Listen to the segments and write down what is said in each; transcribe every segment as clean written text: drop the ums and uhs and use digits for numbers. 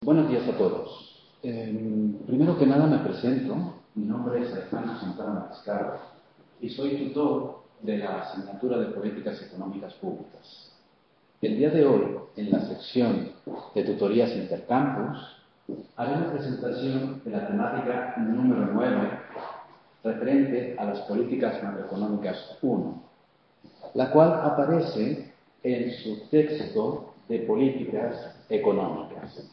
Buenos días a todos. Primero que nada me presento. Mi nombre es Alejandro Santana Mariscal y soy tutor de la asignatura de Políticas Económicas Públicas. El día de hoy, en la sección de tutorías intercampus, haré una presentación de la temática número 9, referente a las políticas macroeconómicas 1, la cual aparece en su texto de políticas económicas.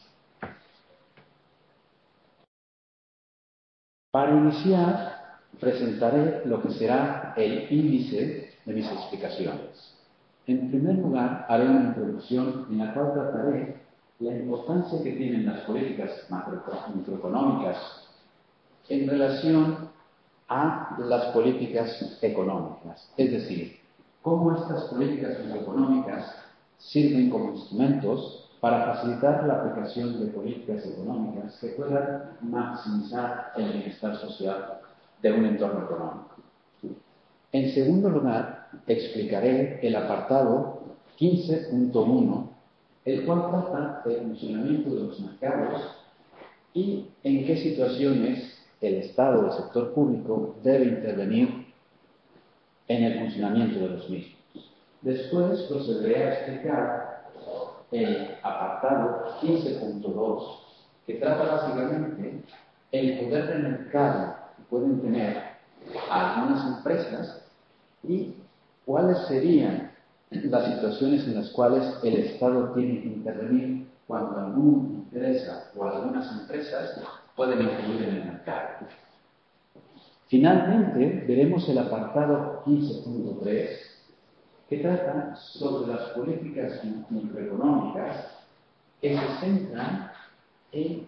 Para iniciar, presentaré lo que será el índice de mis explicaciones. En primer lugar, haré una introducción en la cual trataré la importancia que tienen las políticas macroeconómicas en relación a las políticas económicas. Es decir, cómo estas políticas macroeconómicas sirven como instrumentos para facilitar la aplicación de políticas económicas que puedan maximizar el bienestar social de un entorno económico. En segundo lugar, explicaré el apartado 15.1, el cual trata del funcionamiento de los mercados y en qué situaciones el Estado o el sector público debe intervenir en el funcionamiento de los mismos. Después procederé a explicar el apartado 15.2, que trata básicamente el poder de mercado que pueden tener algunas empresas y cuáles serían las situaciones en las cuales el Estado tiene que intervenir cuando alguna empresa o algunas empresas pueden influir en el mercado. Finalmente, veremos el apartado 15.3, que trata sobre las políticas microeconómicas que se centran en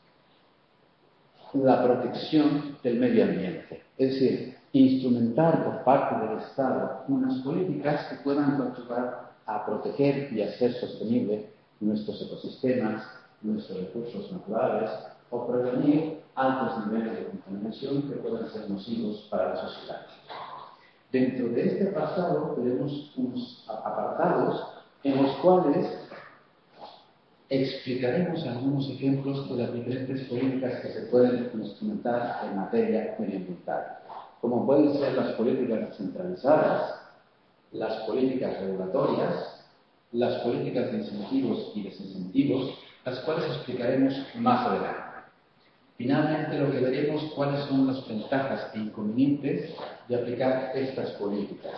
la protección del medio ambiente. Es decir, instrumentar por parte del Estado unas políticas que puedan contribuir a proteger y hacer sostenible nuestros ecosistemas, nuestros recursos naturales, o prevenir altos niveles de contaminación que puedan ser nocivos para la sociedad. Dentro de este apartado tenemos unos apartados en los cuales explicaremos algunos ejemplos de las diferentes políticas que se pueden instrumentar en materia medioambiental, como pueden ser las políticas descentralizadas, las políticas regulatorias, las políticas de incentivos y desincentivos, las cuales explicaremos más adelante. Finalmente, lo que veremos cuáles son las ventajas e inconvenientes de aplicar estas políticas.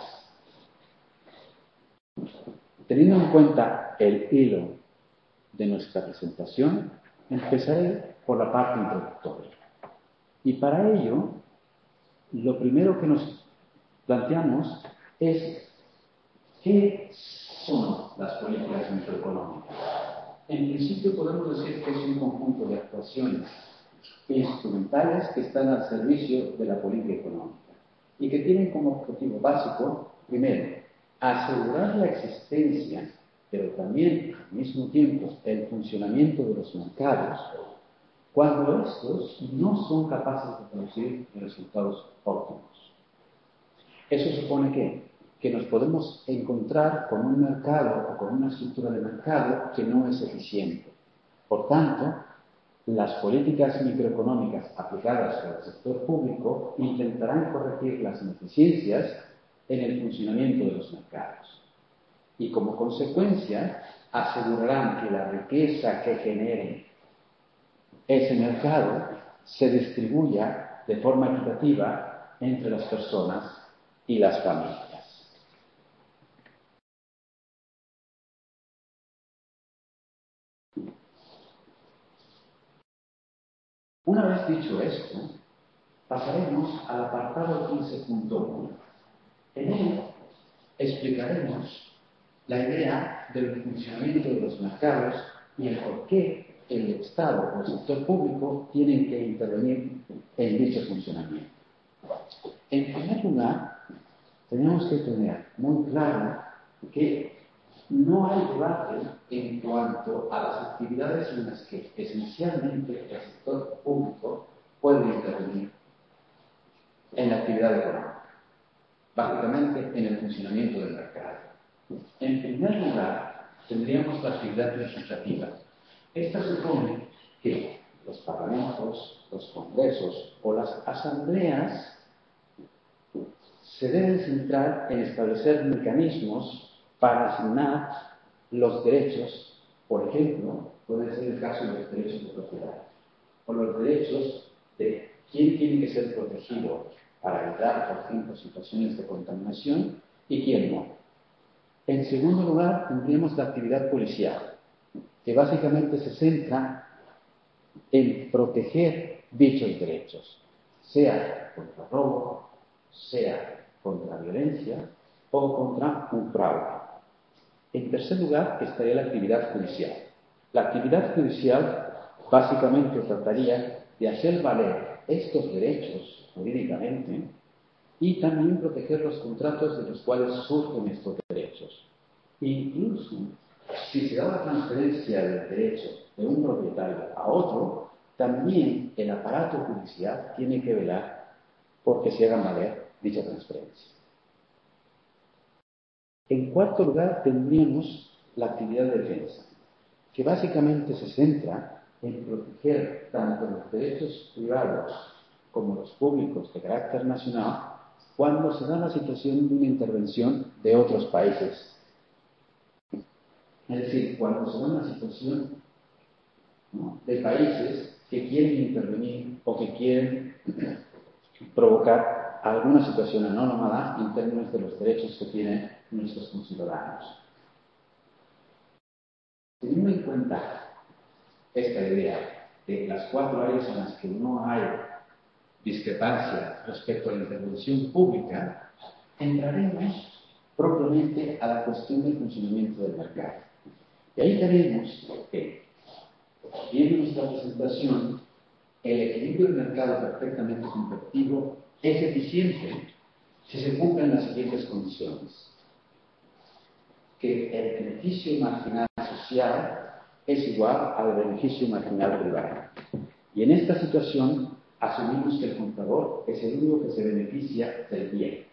Teniendo en cuenta el hilo de nuestra presentación, empezaré por la parte introductoria. Y para ello, lo primero que nos planteamos es ¿qué son las políticas microeconómicas? En principio podemos decir que es un conjunto de actuaciones instrumentales que están al servicio de la política económica y que tienen como objetivo básico, primero, asegurar la existencia, pero también al mismo tiempo el funcionamiento de los mercados cuando estos no son capaces de producir resultados óptimos. Eso supone que nos podemos encontrar con un mercado o con una estructura de mercado que no es eficiente. Por tanto, las políticas microeconómicas aplicadas por el sector público intentarán corregir las ineficiencias en el funcionamiento de los mercados y, como consecuencia, asegurarán que la riqueza que genere ese mercado se distribuya de forma equitativa entre las personas y las familias. Una vez dicho esto, pasaremos al apartado 15.1. En él explicaremos la idea del funcionamiento de los mercados y el por qué el Estado o el sector público tienen que intervenir en dicho funcionamiento. En primer lugar, tenemos que tener muy claro que no hay debate en cuanto a las actividades en las que esencialmente el sector público puede intervenir en la actividad económica, básicamente en el funcionamiento del mercado. En primer lugar, tendríamos la actividad legislativa. Esta supone que los parlamentos, los congresos o las asambleas se deben centrar en establecer mecanismos para asignar los derechos, por ejemplo, puede ser el caso de los derechos de propiedad, o los derechos de quién tiene que ser protegido para evitar, por ejemplo, situaciones de contaminación y quién no. En segundo lugar, tendríamos la actividad policial, que básicamente se centra en proteger dichos derechos, sea contra robo, sea contra violencia o contra un fraude. En tercer lugar, estaría la actividad judicial. La actividad judicial básicamente trataría de hacer valer estos derechos jurídicamente y también proteger los contratos de los cuales surgen estos derechos. Incluso, si se da la transferencia del derecho de un propietario a otro, también el aparato judicial tiene que velar porque se haga valer dicha transferencia. En cuarto lugar, tendríamos la actividad de defensa, que básicamente se centra en proteger tanto los derechos privados como los públicos de carácter nacional cuando se da la situación de una intervención de otros países. Es decir, cuando se da una situación, ¿no?, de países que quieren intervenir o que quieren provocar alguna situación anómala en términos de los derechos que tienen nuestros conciudadanos. Teniendo en cuenta esta idea de las cuatro áreas en las que no hay discrepancia respecto a la intervención pública, entraremos propiamente a la cuestión del funcionamiento del mercado. Y ahí tenemos que, viendo nuestra presentación, el equilibrio del mercado perfectamente competitivo es eficiente si se cumplen las siguientes condiciones. Que el beneficio marginal social es igual al beneficio marginal privado. Y en esta situación asumimos que el comprador es el único que se beneficia del bien.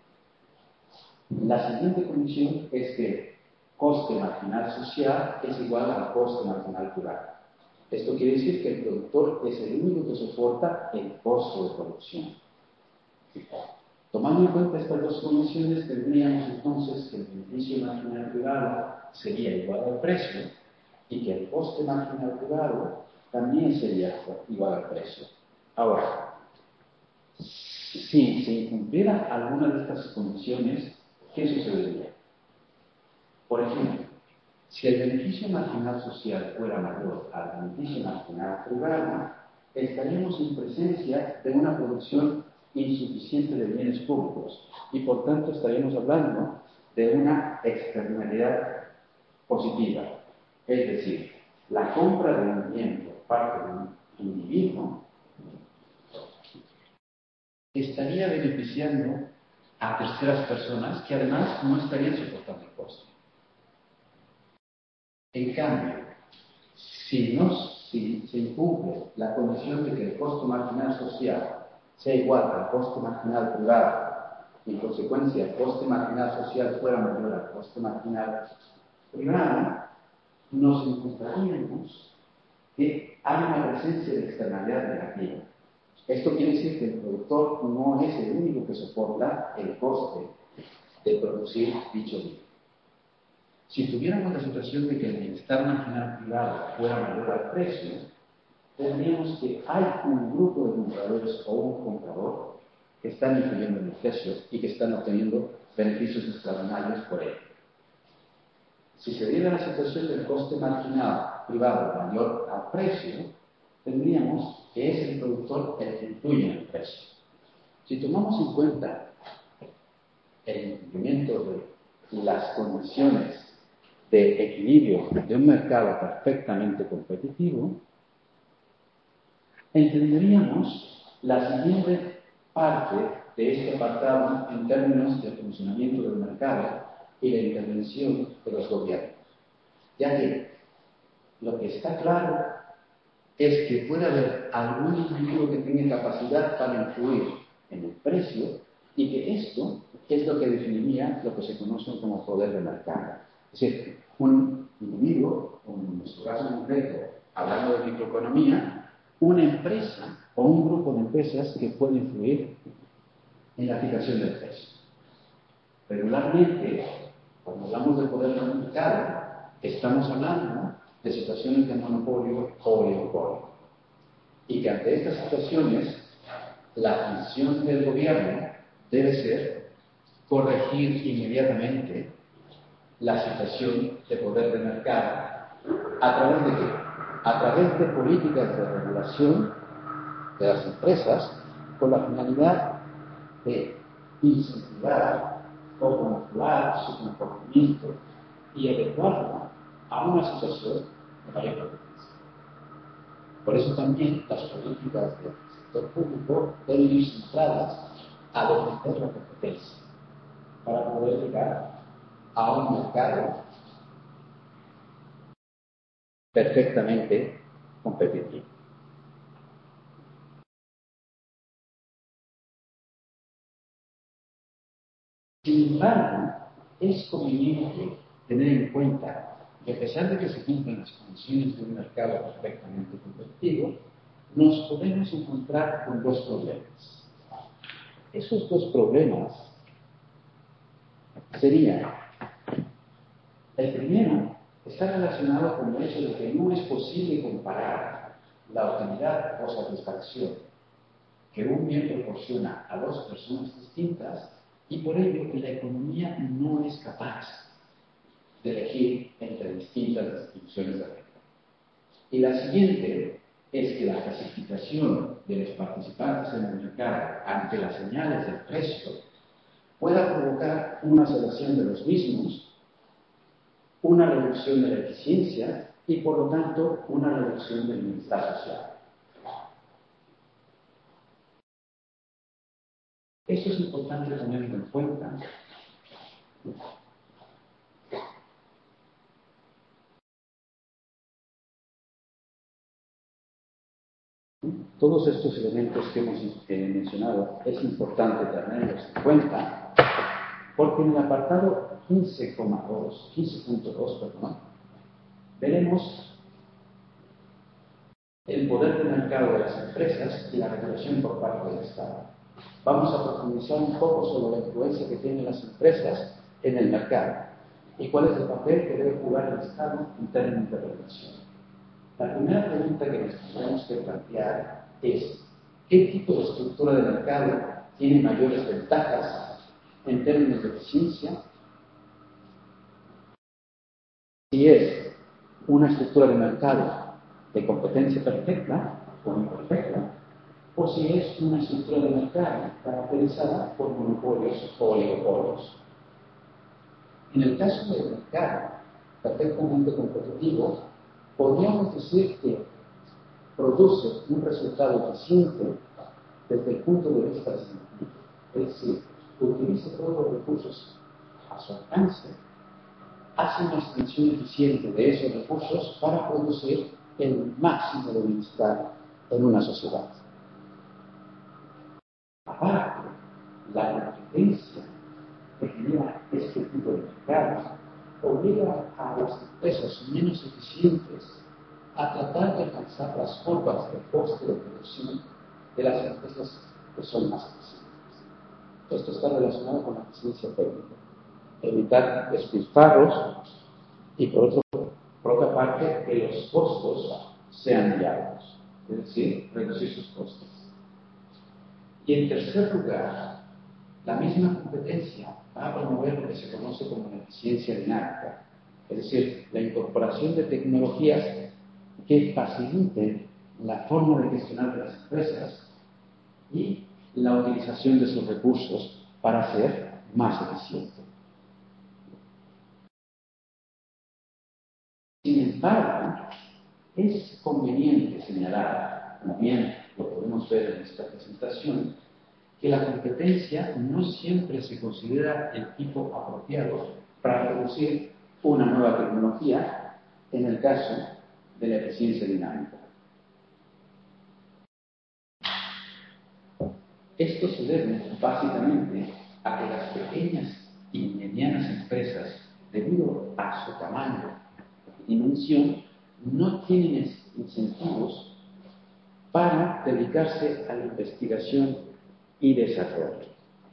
La siguiente condición es que el coste marginal social es igual al coste marginal privado. Esto quiere decir que el productor es el único que soporta el costo de producción. Tomando en cuenta estas dos condiciones, tendríamos entonces que el beneficio marginal privado sería igual al precio y que el coste marginal privado también sería igual al precio. Ahora, si se incumpliera alguna de estas condiciones, ¿qué sucedería? Por ejemplo, si el beneficio marginal social fuera mayor al beneficio marginal privado, estaríamos en presencia de una producción insuficiente de bienes públicos y por tanto estaríamos hablando de una externalidad positiva. Es decir, la compra de un bien por parte de un individuo estaría beneficiando a terceras personas que además no estarían soportando el costo. En cambio, si se incumple la condición de que el costo marginal social sea igual al costo marginal privado y en consecuencia el coste marginal social fuera mayor al coste marginal privado, nos encontraríamos que hay una presencia de externalidad negativa. Esto quiere decir que el productor no es el único que soporta el coste de producir dicho bien. Si tuviéramos la situación de que el bienestar marginal privado fuera mayor al precio, tendríamos que hay un grupo de compradores o un comprador que están influyendo en el precio y que están obteniendo beneficios extraordinarios por ello. Si se diera la situación del coste marginal privado mayor al precio, tendríamos que es el productor el que influye en el precio. Si tomamos en cuenta el incumplimiento de las condiciones de equilibrio de un mercado perfectamente competitivo, entenderíamos la siguiente parte de este apartado en términos del funcionamiento del mercado y la intervención de los gobiernos. Ya que lo que está claro es que puede haber algún individuo que tenga capacidad para influir en el precio y que esto es lo que definiría lo que se conoce como poder de mercado. Es decir, un individuo, o en nuestro caso concreto, hablando de microeconomía, una empresa o un grupo de empresas que puede influir en la fijación del precio. Regularmente, cuando hablamos de poder del mercado, estamos hablando de situaciones de monopolio o oligopolio. Y que ante estas situaciones, la función del gobierno debe ser corregir inmediatamente la situación de poder del mercado. ¿A través de qué? A través de políticas de regulación de las empresas con la finalidad de incentivar o controlar su comportamiento y adecuarlo a una situación de mayor competencia. Por eso también las políticas del sector público deben ir centradas a defender la competencia para poder llegar a un mercado perfectamente competitivo. Sin embargo, es conveniente tener en cuenta que a pesar de que se cumplan las condiciones de un mercado perfectamente competitivo, nos podemos encontrar con dos problemas. Esos dos problemas serían: el primero está relacionado con el hecho de que no es posible comparar la utilidad o satisfacción que un bien proporciona a dos personas distintas, y por ello la economía no es capaz de elegir entre distintas distribuciones de renta. Y la siguiente es que la clasificación de los participantes en el mercado ante las señales del precio pueda provocar una selección de los mismos, una reducción de la eficiencia y, por lo tanto, una reducción del bienestar social. Esto es importante tenerlo en cuenta. Todos estos elementos que hemos mencionado es importante tenerlos en cuenta, porque en el apartado 15.2, veremos el poder de mercado de las empresas y la regulación por parte del Estado. Vamos a profundizar un poco sobre la influencia que tienen las empresas en el mercado y cuál es el papel que debe jugar el Estado en términos de regulación. La primera pregunta que nos tendremos que plantear es: ¿qué tipo de estructura de mercado tiene mayores ventajas en términos de eficiencia? Si es una estructura de mercado de competencia perfecta o imperfecta, o si es una estructura de mercado caracterizada por monopolios o oligopolios. En el caso del mercado perfectamente competitivo, podríamos decir que produce un resultado eficiente desde el punto de vista científico, es decir, utiliza todos los recursos a su alcance, hace una extensión eficiente de esos recursos para producir el máximo de bienestar en una sociedad. Aparte, la competencia que genera este tipo de mercados obliga a las empresas menos eficientes a tratar de alcanzar las curvas de coste de producción de las empresas que son más eficientes. Esto está relacionado con la eficiencia técnica. Evitar despilfarros y, por otra parte, que los costos sean viables, es decir, reducir sus costos. Y en tercer lugar, la misma competencia va a promover lo que se conoce como la eficiencia dinámica, es decir, la incorporación de tecnologías que faciliten la forma de gestionar de las empresas y la utilización de sus recursos para ser más eficiente. Sin embargo, es conveniente señalar, como bien lo podemos ver en esta presentación, que la competencia no siempre se considera el tipo apropiado para producir una nueva tecnología en el caso de la eficiencia dinámica. Esto se debe básicamente a que las pequeñas y medianas empresas, debido a su tamaño y dimensión, no tienen incentivos para dedicarse a la investigación y desarrollo.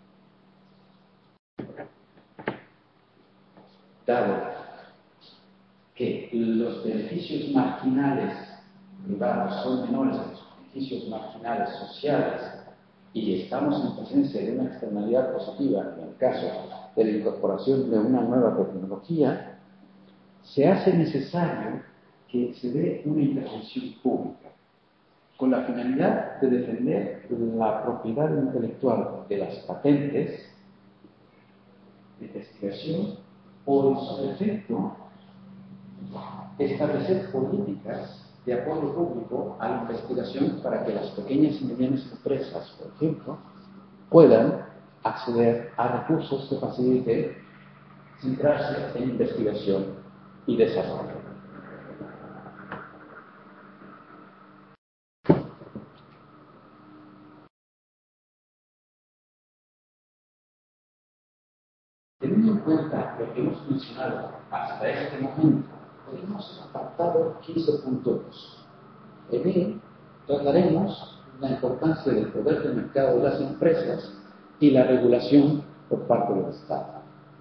Dado que los beneficios marginales privados son menores a los beneficios marginales sociales y estamos en presencia de una externalidad positiva en el caso de la incorporación de una nueva tecnología, se hace necesario que se dé una intervención pública con la finalidad de defender la propiedad intelectual de las patentes de investigación o, en su defecto, establecer políticas de apoyo público a la investigación para que las pequeñas y medianas empresas, por ejemplo, puedan acceder a recursos que faciliten centrarse en investigación y desarrollo. Teniendo en cuenta lo que hemos mencionado hasta este momento, tenemos el apartado 15.2. En él trataremos la importancia del poder de mercado de las empresas y la regulación por parte del Estado.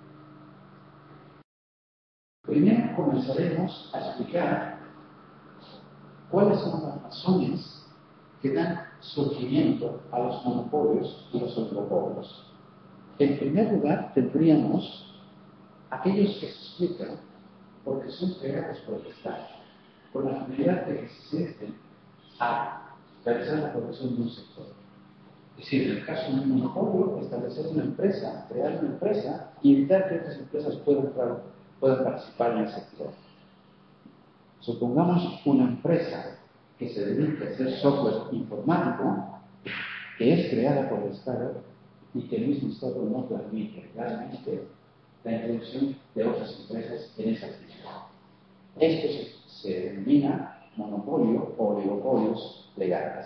Primero comenzaremos a explicar cuáles son las razones que dan surgimiento a los monopolios y los oligopolios. En primer lugar, tendríamos aquellos que se explican porque son creados por el Estado, con la finalidad de que se sienten a realizar la producción de un sector. Es decir, en el caso de un monopolio, establecer una empresa, crear una empresa y evitar que otras empresas puedan participar en el sector. Supongamos una empresa que se dedica a hacer software informático, que es creada por el Estado y que el mismo Estado no permite realmente la introducción de otras empresas en esa actividad. Esto se denomina monopolio o oligopolios legales.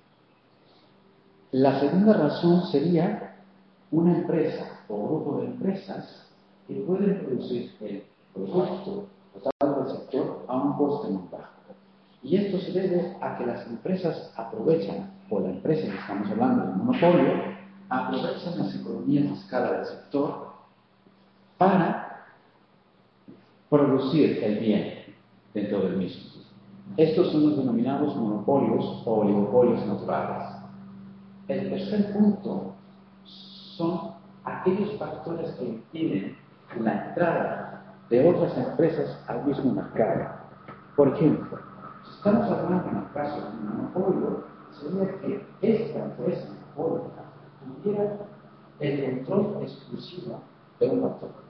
La segunda razón sería una empresa o grupo de empresas que pueden producir el producto total del sector a un coste muy bajo. Y esto se debe a que las empresas aprovechan, o la empresa que estamos hablando del monopolio, aprovechan las economías de escala del sector para producir el bien dentro del mismo. Estos son los denominados monopolios o oligopolios naturales. El tercer punto son aquellos factores que impiden la entrada de otras empresas al mismo mercado. Por ejemplo, si estamos hablando en el caso de un monopolio, sería que esta empresa monopólica tuviera el control exclusivo de un factor.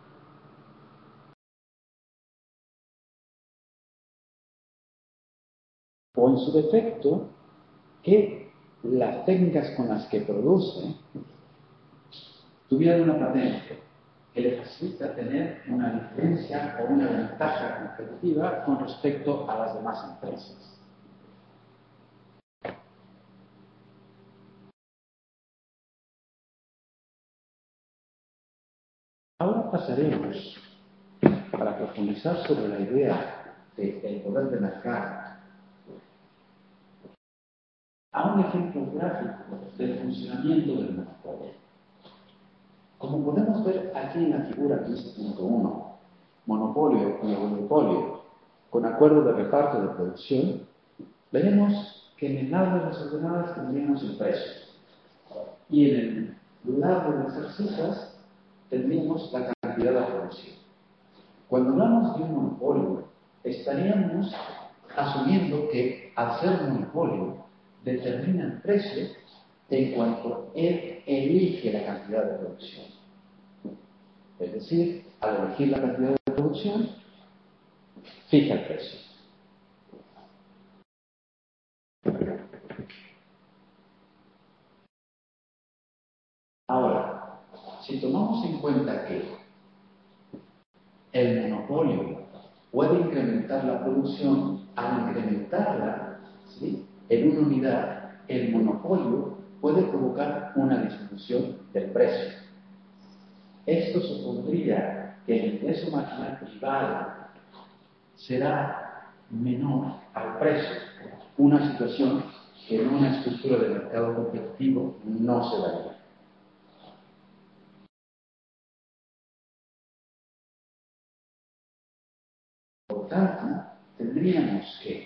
O en su defecto, que las técnicas con las que produce tuvieran una patente que le facilita tener una diferencia o una ventaja competitiva con respecto a las demás empresas. Ahora pasaremos, para profundizar sobre la idea del poder de mercado, a un ejemplo gráfico del funcionamiento del monopolio. Como podemos ver aquí en la figura 15.1, monopolio y oligopolio con acuerdo de reparto de producción, veremos que en el lado de las ordenadas tendríamos el precio y en el lado de las abscisas tendríamos la cantidad de producción. Cuando hablamos de un monopolio, estaríamos asumiendo que al ser monopolio determina el precio en cuanto él elige la cantidad de producción. Es decir, al elegir la cantidad de producción, fija el precio. Ahora, si tomamos en cuenta que el monopolio puede incrementar la producción, al incrementarla, ¿sí?, en una unidad, el monopolio puede provocar una disminución del precio. Esto supondría que el ingreso marginal privado será menor al precio. Una situación que en una estructura de mercado competitivo no se daría. Por tanto, tendríamos que,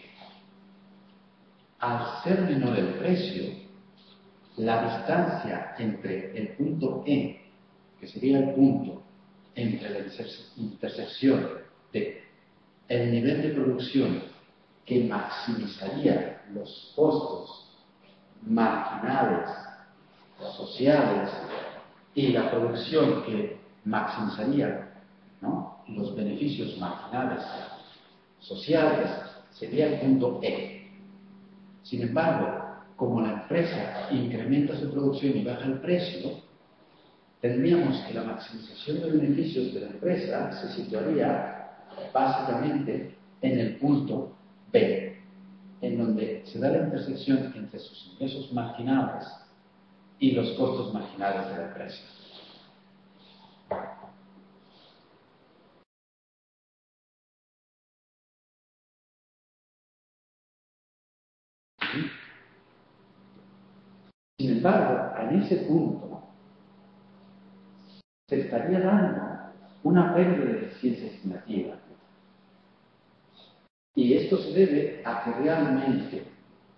al ser menor el precio, la distancia entre el punto E, que sería el punto entre la intersección de el nivel de producción que maximizaría los costos marginales, sociales, y la producción que maximizaría, ¿no?, los beneficios marginales sociales, sería el punto E. Sin embargo, como la empresa incrementa su producción y baja el precio, tendríamos que la maximización de beneficios de la empresa se situaría básicamente en el punto B, en donde se da la intersección entre sus ingresos marginales y los costos marginales de la empresa. Sin embargo, en ese punto se estaría dando una pérdida de eficiencia estimativa. Y esto se debe a que realmente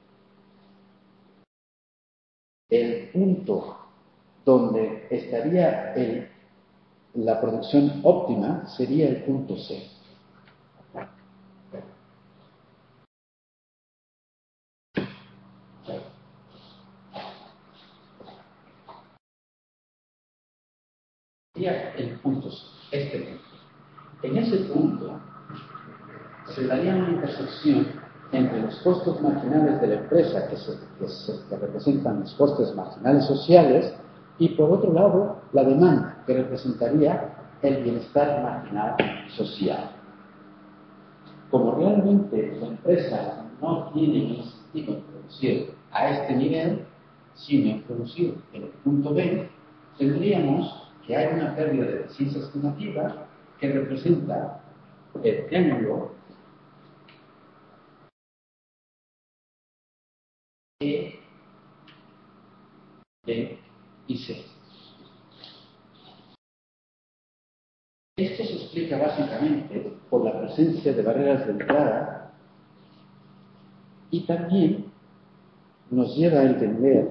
el punto donde estaría la producción óptima sería el punto C. Sería el punto C, este punto. En ese punto se daría una intersección entre los costos marginales de la empresa, que representan los costes marginales sociales, y por otro lado, la demanda, que representaría el bienestar marginal social. Como realmente la empresa no tiene un incentivo en producir a este nivel, sino en producir en el punto B, tendríamos que hay una pérdida de eficiencia estimativa que representa el triángulo E, B y C. Esto se explica básicamente por la presencia de barreras de entrada y también nos lleva a entender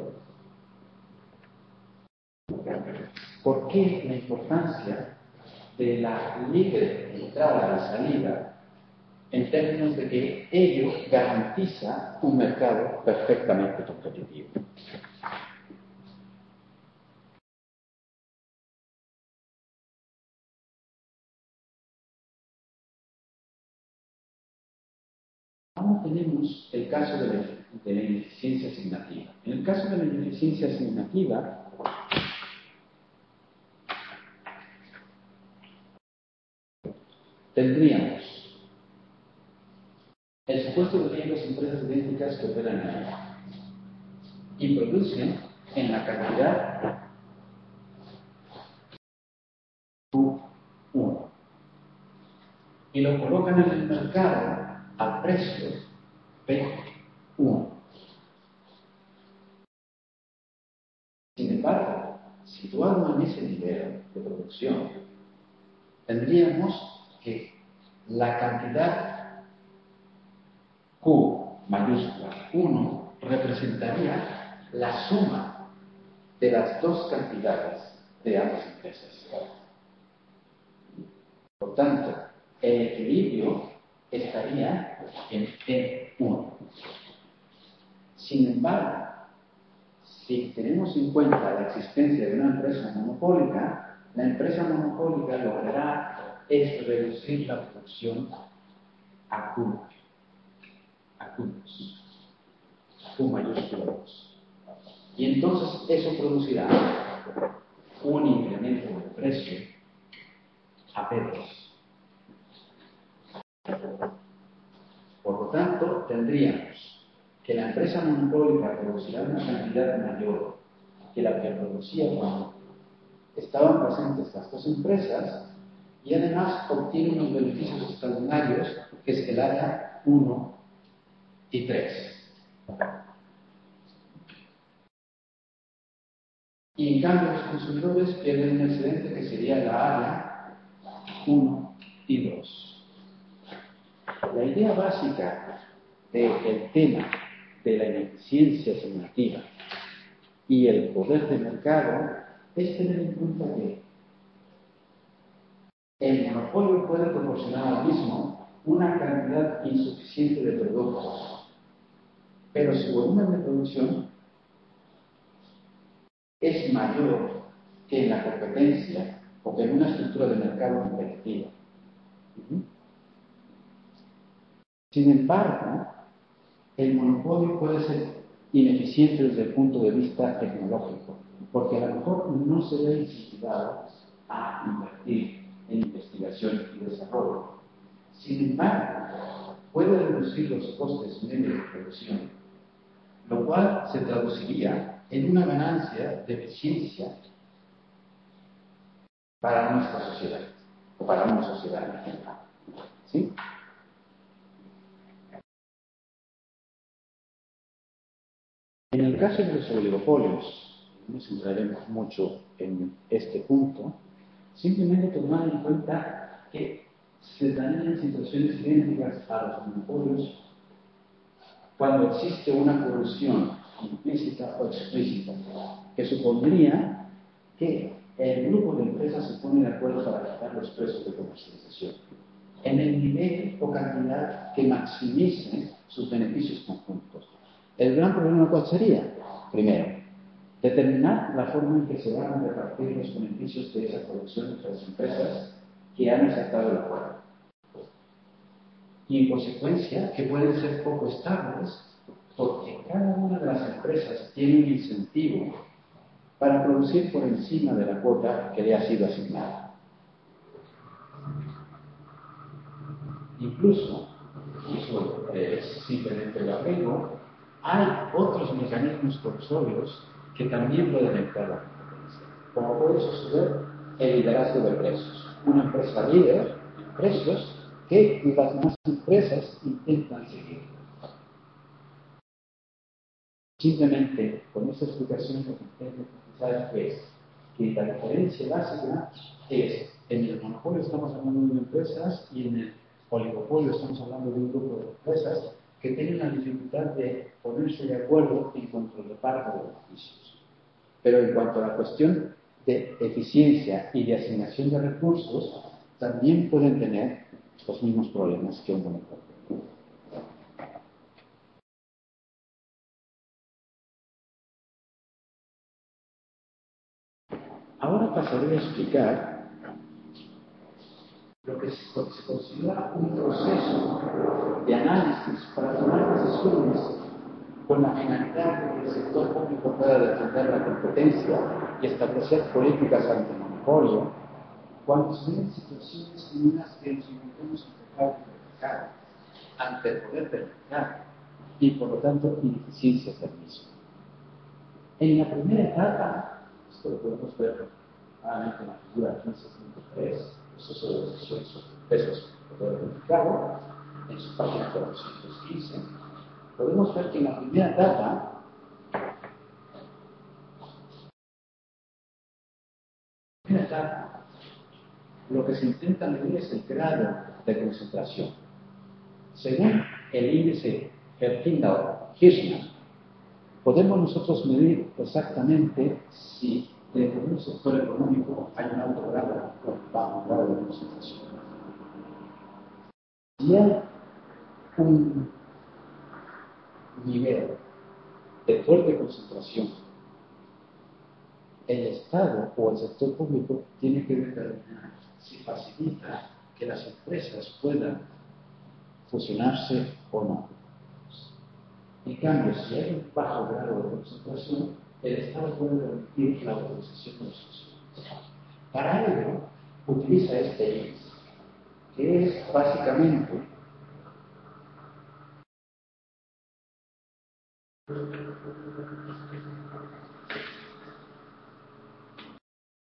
por qué la importancia de la libre entrada y salida en términos de que ello garantiza un mercado perfectamente competitivo. Ahora tenemos el caso de la ineficiencia asignativa. En el caso de la ineficiencia asignativa, tendríamos el supuesto de que dos empresas idénticas que operan en ella y producen en la cantidad Q1 y lo colocan en el mercado al precio P1. Sin embargo, situado en ese nivel de producción, tendríamos que la cantidad Q mayúscula 1 representaría la suma de las dos cantidades de ambas empresas. Por tanto, el equilibrio estaría en E1. Sin embargo, si tenemos en cuenta la existencia de una empresa monopólica, la empresa monopólica logrará reducir la producción a Q, a Q2, a Q mayúscula 2. Y entonces eso producirá un incremento del precio a P2. Por lo tanto, tendríamos que la empresa monopólica producirá una cantidad mayor que la que producía cuando estaban presentes las dos empresas y además obtiene unos beneficios extraordinarios, que es que el área 1 y 3. Y en cambio los consumidores pierden un excedente que sería la área 1 y 2. La idea básica del tema de la ineficiencia asignativa y el poder de mercado es tener en cuenta que el monopolio puede proporcionar al mismo una cantidad insuficiente de productos, pero su volumen de producción es mayor que en la competencia o que en una estructura de mercado competitiva. Sin embargo, el monopolio puede ser ineficiente desde el punto de vista tecnológico, porque a lo mejor no se ve incentivado a invertir en investigación y desarrollo. Sin embargo, puede reducir los costes medios de producción, lo cual se traduciría en una ganancia de eficiencia para nuestra sociedad, o para una sociedad en general. ¿Sí? En el caso de los oligopolios, no nos centraremos mucho en este punto, simplemente tomar en cuenta que se darían situaciones idénticas a los monopolios cuando existe una corrupción implícita o explícita, que supondría que el grupo de empresas se pone de acuerdo para fijar los precios de comercialización en el nivel o cantidad que maximice sus beneficios conjuntos. El gran problema, ¿cuál sería? Primero, determinar la forma en que se van a repartir los beneficios de esa producción entre las empresas que han aceptado el acuerdo. Y en consecuencia, que pueden ser poco estables, porque cada una de las empresas tiene un incentivo para producir por encima de la cuota que le ha sido asignada. Incluso, eso simplemente lo agrego, hay otros mecanismos corsorios que también pueden entrar a la competencia, como puede suceder el liderazgo de precios. Una empresa líder en precios que las demás empresas intentan seguir. Simplemente con esta explicación lo que intento enfatizar es que la diferencia básica es en el monopolio estamos hablando de empresas y en el oligopolio estamos hablando de un grupo de empresas que tienen la dificultad de ponerse de acuerdo en cuanto al reparto de beneficios. Pero en cuanto a la cuestión de eficiencia y de asignación de recursos, también pueden tener los mismos problemas que un monopolio. Ahora pasaré a explicar lo que se considera un proceso de análisis para tomar decisiones con la finalidad de que el sector público pueda defender la competencia y establecer políticas antimonopolio cuando se ven situaciones en las que nos encontramos enfrentados al mercado, ante el poder del mercado y por lo tanto ineficiencias del mismo. En la primera etapa, esto lo podemos ver claramente en la figura 15.3, proceso de decisión sobre pesos poder del mercado, en su página 415, podemos ver que en la primera etapa, lo que se intenta medir es el grado de concentración. Según el índice Herfindahl-Hirschman, podemos nosotros medir exactamente si dentro de un sector económico hay un alto grado o bajo grado de concentración. Si hay un nivel de fuerte concentración, el Estado o el sector público tiene que determinar si facilita que las empresas puedan fusionarse o no. En cambio, si hay un bajo grado de concentración, el Estado puede permitir la organización de los funcionarios. Para ello, utiliza este índice, que es básicamente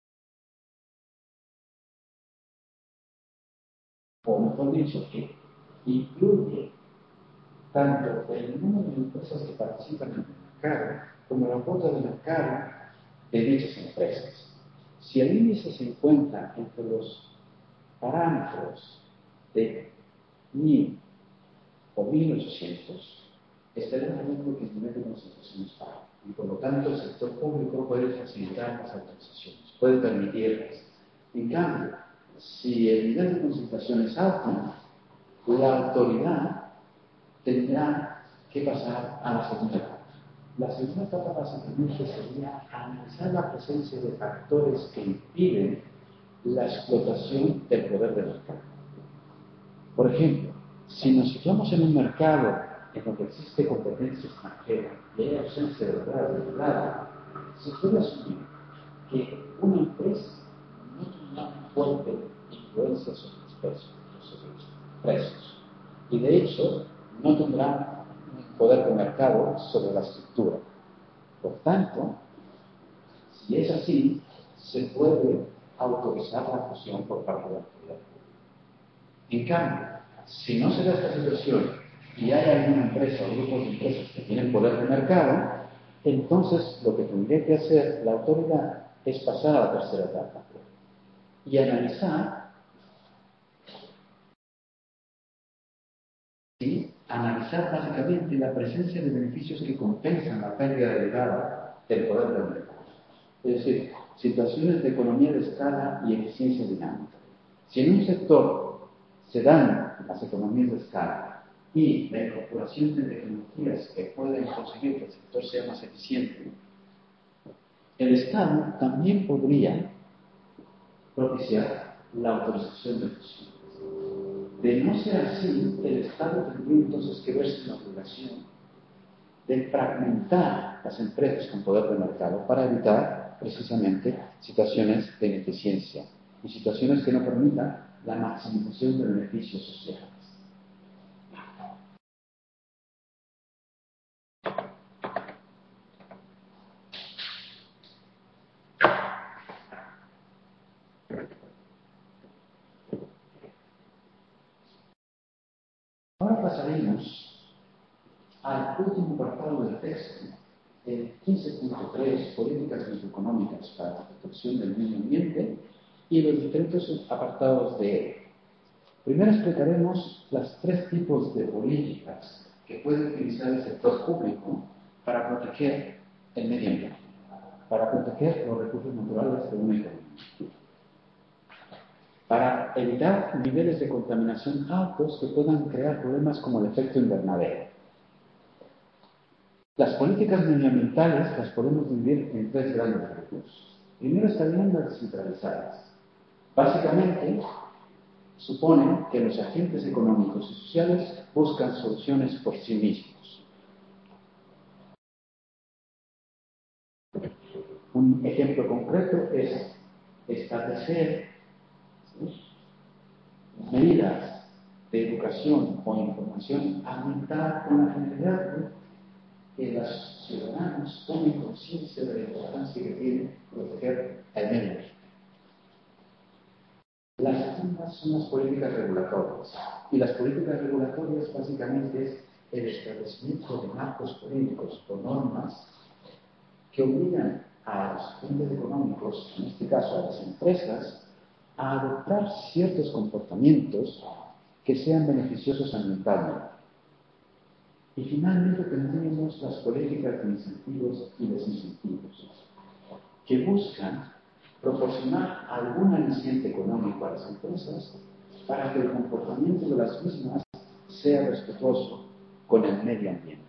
o mejor dicho, que incluye tanto el número de empresas que participan en el mercado como la cuota de mercado de dichas empresas. Si el índice se encuentra entre los parámetros de 1000 o 1800, estaremos hablando que el nivel de concentración es bajo y por lo tanto el sector público puede facilitar las autorizaciones, puede permitirlas. En cambio, si el nivel de concentración es alto, la autoridad tendrá que pasar a la segunda etapa. La segunda etapa básicamente sería analizar la presencia de factores que impiden la explotación del poder del mercado. Por ejemplo, si nos situamos en un mercado en donde existe competencia extranjera y hay ausencia de verdad regulada, se puede asumir que una empresa no tendrá una fuerte influencia sobre los precios y de hecho no tendrá un poder de mercado sobre la estructura. Por tanto, si es así, se puede autorizar la fusión por parte de la autoridad. En cambio, si no se da esta situación y hay alguna empresa o grupos de empresas que tienen poder de mercado, entonces lo que tendría que hacer la autoridad es pasar a la tercera etapa y analizar básicamente la presencia de beneficios que compensan la pérdida derivada del poder del mercado. Es decir, situaciones de economía de escala y eficiencia dinámica. Si en un sector se dan las economías de escala y la incorporación de tecnologías que pueden conseguir que el sector sea más eficiente, el Estado también podría propiciar la autorización de fusiones. De no ser así, el Estado tendría entonces que verse en la obligación de fragmentar las empresas con poder de mercado para evitar precisamente situaciones de ineficiencia y situaciones que no permitan la maximización de beneficios sociales. Ahora pasaremos al último apartado del texto, el 15.3, políticas socioeconómicas para la protección del medio ambiente, y los diferentes apartados de él. Primero explicaremos los tres tipos de políticas que puede utilizar el sector público para proteger el medio ambiente, para proteger los recursos naturales de una economía, para evitar niveles de contaminación altos que puedan crear problemas como el efecto invernadero. Las políticas medioambientales las podemos dividir en tres grandes grupos. Primero estarían las descentralizadas. Básicamente, suponen que los agentes económicos y sociales buscan soluciones por sí mismos. Un ejemplo concreto es establecer medidas de educación o información ambiental con la finalidad de que los ciudadanos tomen conciencia de la importancia que tiene proteger el medio ambiente. Las segundas son las políticas regulatorias. Y las políticas regulatorias básicamente es el establecimiento de marcos políticos o normas que obligan a los agentes económicos, en este caso a las empresas, a adoptar ciertos comportamientos que sean beneficiosos ambientalmente. Y finalmente tendremos las políticas de incentivos y desincentivos, que buscan proporcionar algún aliciente económico a las empresas para que el comportamiento de las mismas sea respetuoso con el medio ambiente.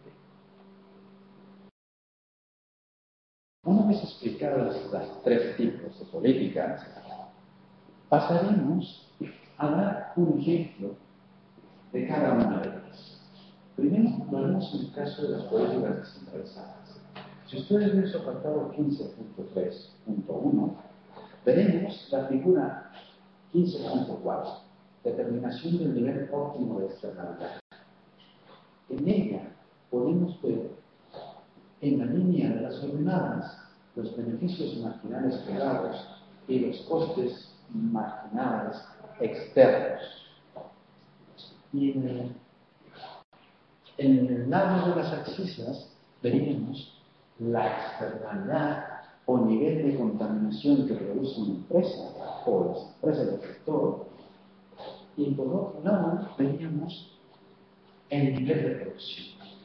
Una vez explicadas las tres tipos de políticas, pasaremos a dar un ejemplo de cada una de ellas. Primero, lo haremos en el caso de las políticas descentralizadas. Si ustedes ven su apartado 15.3.1, veremos la figura 15.4, determinación del nivel óptimo de externalidad. En ella podemos ver, en la línea de las ordenadas, los beneficios marginales privados y los costes marginales externos. Y en el lado de las abscisas veríamos la externalidad o nivel de contaminación que produce una empresa o las empresas del sector, y por otro lado veríamos el nivel de producción.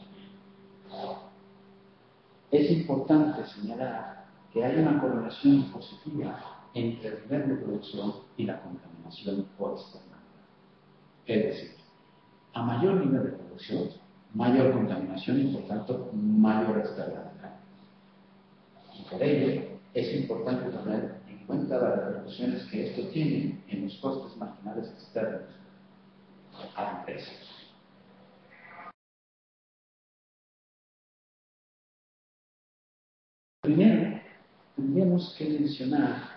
Es importante señalar que hay una correlación positiva entre el nivel de producción y la contaminación por externalidad. Es decir, a mayor nivel de producción, mayor contaminación y por tanto mayor externalidad. Y por ello es importante tener en cuenta las repercusiones que esto tiene en los costes marginales externos a la empresa. Primero, tendríamos que mencionar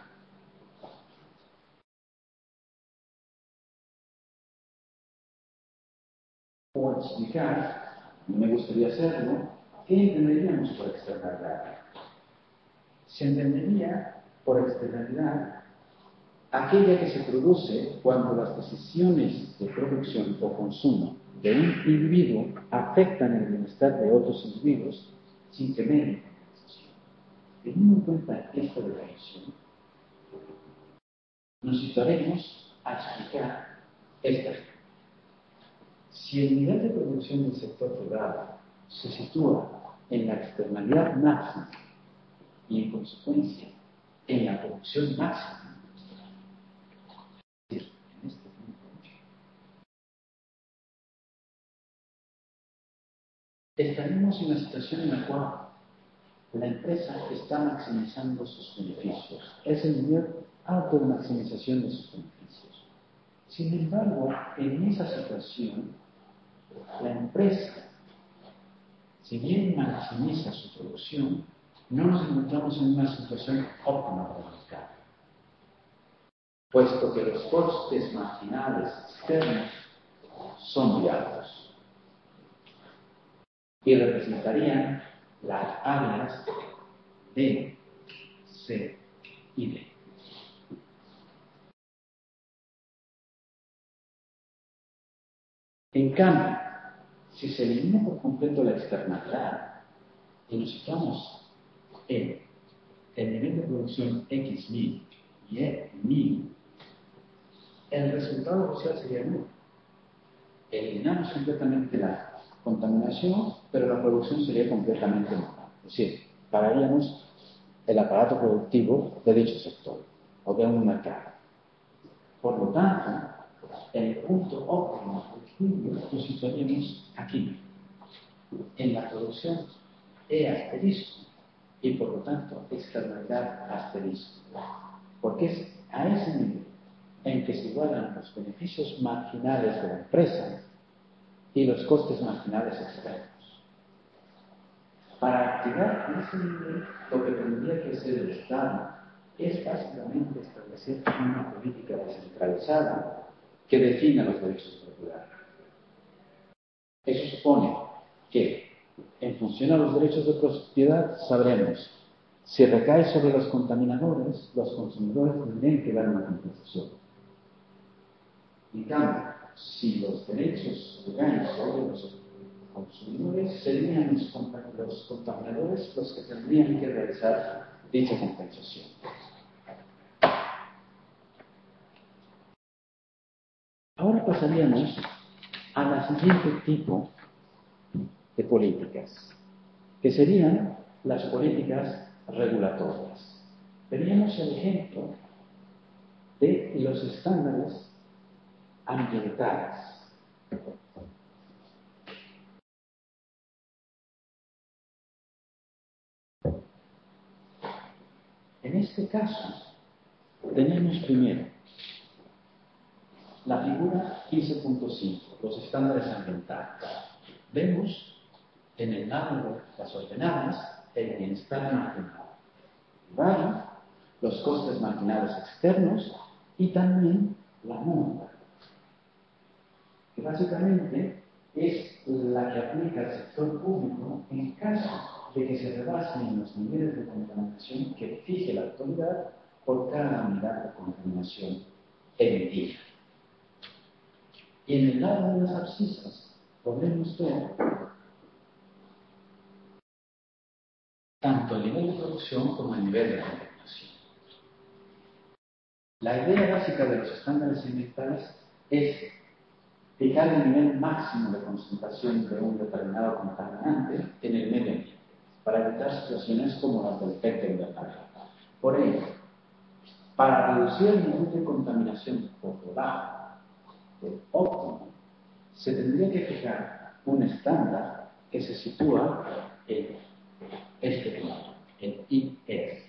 o explicar, no me gustaría hacerlo, qué entenderíamos por externalidad. Se entendería por externalidad aquella que se produce cuando las decisiones de producción o consumo de un individuo afectan el bienestar de otros individuos sin que mermen compensación. Teniendo en cuenta esta definición, nos situaremos a explicar esta. Si el nivel de producción del sector privado se sitúa en la externalidad máxima y en consecuencia en la producción máxima, es decir, en este punto, estaremos en una situación en la cual la empresa está maximizando sus beneficios. Es el nivel alto de maximización de sus beneficios. Sin embargo, en esa situación, la empresa, si bien maximiza su producción, no nos encontramos en una situación óptima para el mercado, puesto que los costes marginales externos son muy altos y representarían las áreas D, C y D. En cambio, si se elimina por completo la externalidad y nos situamos en el nivel de producción X1000 y E1000, el resultado social sería nulo. Eliminamos completamente la contaminación, pero la producción sería completamente nula. Es decir, pararíamos el aparato productivo de dicho sector o de un mercado. Por lo tanto, el punto óptimo de equilibrio lo situaríamos aquí, en la producción E asterisco y por lo tanto externalidad asterisco. Porque es a ese nivel en que se igualan los beneficios marginales de la empresa y los costes marginales externos. Para activar ese nivel, lo que tendría que hacer el Estado es básicamente establecer una política descentralizada que defina los derechos de propiedad. Eso supone que, en función a los derechos de propiedad, sabremos si recae sobre los contaminadores, los consumidores tendrían que dar una compensación. En cambio, si los derechos recaen sobre los consumidores, serían los contaminadores los que tendrían que realizar dicha compensación. Ahora pasaríamos a la siguiente tipo de políticas, que serían las políticas regulatorias. Veríamos el ejemplo de los estándares ambientales. En este caso, tenemos primero la figura 15.5, los estándares ambientales. Vemos en el lado de las ordenadas el bienestar marginal, ¿vale? Los costes marginales externos y también la monta, que básicamente es la que aplica el sector público en caso de que se rebasen los niveles de contaminación que fije la autoridad por cada unidad de contaminación emitida. Y en el lado de las abscisas podremos ver tanto el nivel de producción como el nivel de contaminación. La idea básica de los estándares ambientales es fijar el nivel máximo de concentración de un determinado contaminante en el medio ambiente, para evitar situaciones como las del efecto invernadero. Por ello, para reducir el nivel de contaminación por debajo del óptimo, se tendría que fijar un estándar que se sitúa en este punto, en IS,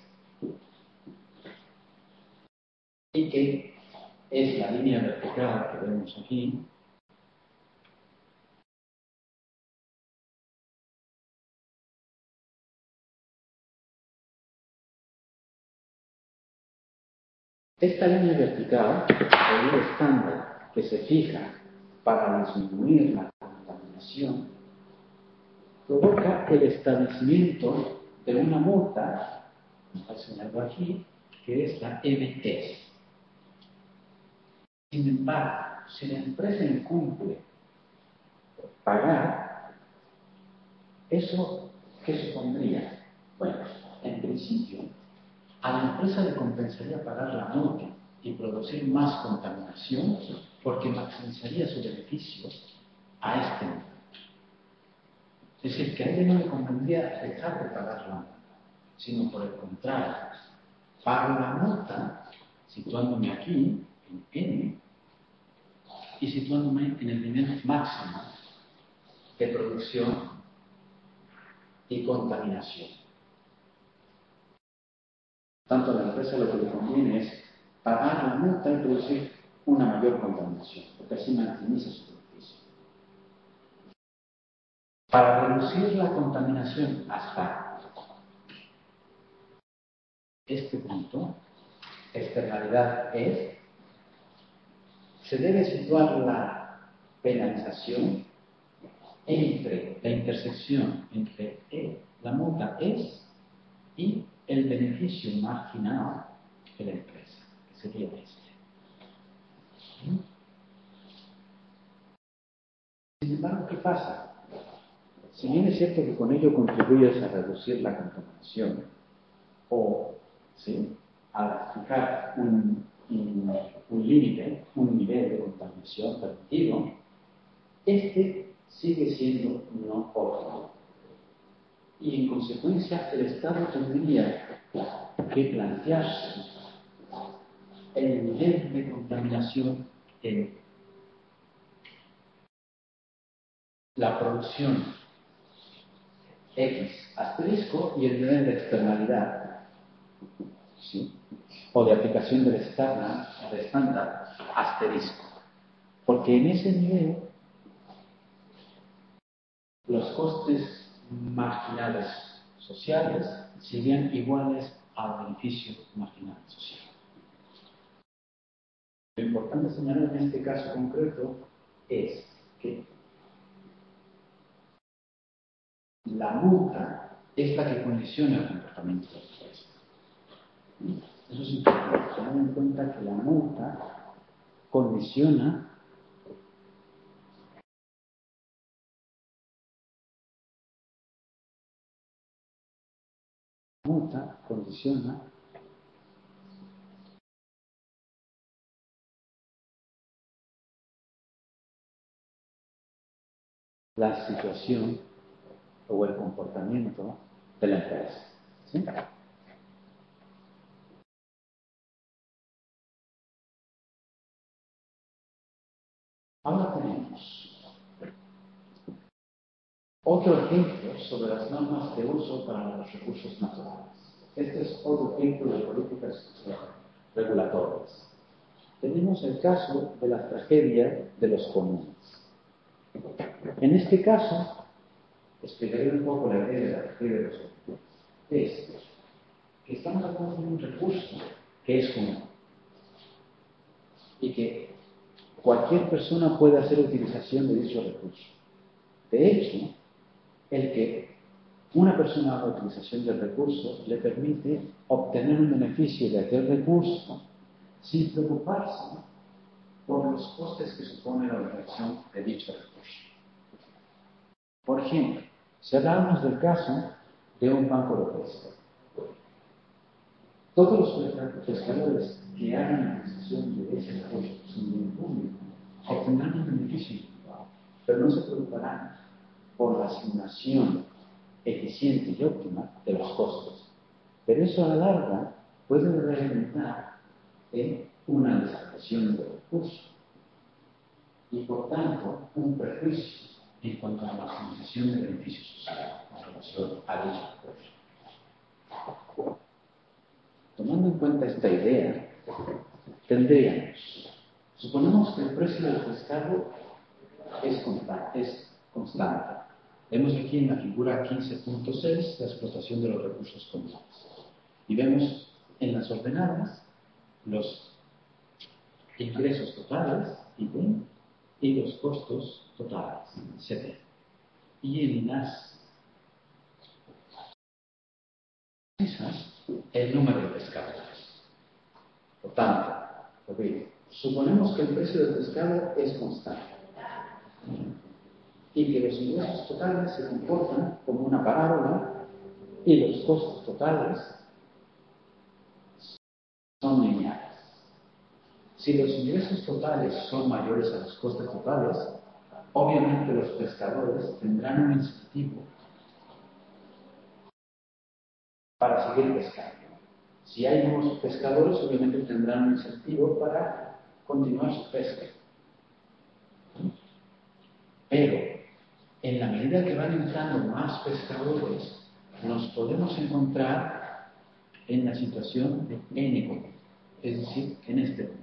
y que es la línea vertical que vemos aquí. Esta línea vertical, el estándar que se fija para disminuir la contaminación, provoca el establecimiento de una multa, como he señalado aquí, que es la MT. Sin embargo, si la empresa incumple pagar, ¿eso qué supondría? Bueno, en principio, a la empresa le compensaría pagar la multa y producir más contaminación porque maximizaría su beneficio a este nivel. Es decir, que a ella no le convendría dejar de pagar la multa, sino por el contrario, pago la multa situándome aquí, en N, y situándome en el nivel máximo de producción y contaminación. Tanto a la empresa lo que le conviene es pagar la multa y producir una mayor contaminación, porque así maximiza su beneficio. Para reducir la contaminación hasta este punto, externalidad es, se debe situar la penalización entre la intersección entre la multa es y el beneficio marginal de la empresa, que sería este. Sin embargo, ¿qué pasa? Si bien es cierto que con ello contribuyes a reducir la contaminación o ¿sí?, a fijar un límite, un nivel de contaminación permitido, este sigue siendo no óptimo. Y en consecuencia el Estado tendría que plantearse el nivel de contaminación en la producción X asterisco y el nivel de externalidad, ¿sí?, o de aplicación del estándar asterisco. Porque en ese nivel los costes marginales sociales serían iguales al beneficio marginal social. Lo importante señalar en este caso concreto es que la multa es la que condiciona el comportamiento de la empresa. Eso es importante, tener en cuenta que la multa condiciona la situación o el comportamiento de la empresa. ¿Sí? Ahora tenemos otro ejemplo sobre las normas de uso para los recursos naturales. Este es otro ejemplo de políticas regulatorias. Tenemos el caso de la tragedia de los comunes. En este caso, explicaré un poco la idea de la tragedia de los comunes. Es que estamos hablando de un recurso que es común y que cualquier persona puede hacer utilización de dicho recurso. De hecho, el que una persona haga utilización del recurso le permite obtener un beneficio de aquel recurso sin preocuparse por los costes que supone la operación de dicho recurso. Por ejemplo, si hablamos del caso de un banco de pesca, todos los pescadores que hagan la adquisición de ese recurso sin bien público obtendrán un beneficio, pero no se preocuparán por la asignación eficiente y óptima de los costos. Pero eso a la larga puede representar una desaparición del recurso y por tanto un perjuicio en cuanto a la maximización del beneficio social en relación a dicho recurso. Tomando en cuenta esta idea, suponemos que el precio del pescado es constante. Vemos aquí en la figura 15.6 la explotación de los recursos comunes. Y vemos en las ordenadas los ingresos totales, y los costos totales, CT. Y en las el número de pescadores. Por tanto, suponemos que el precio del pescado es constante y que los ingresos totales se comportan como una parábola y los costos totales son lineales. Si los ingresos totales son mayores a los costes totales, obviamente los pescadores tendrán un incentivo para seguir pescando. Si hay nuevos pescadores, obviamente tendrán un incentivo para continuar su pesca. Pero, en la medida que van entrando más pescadores, nos podemos encontrar en la situación de N, es decir, en este punto.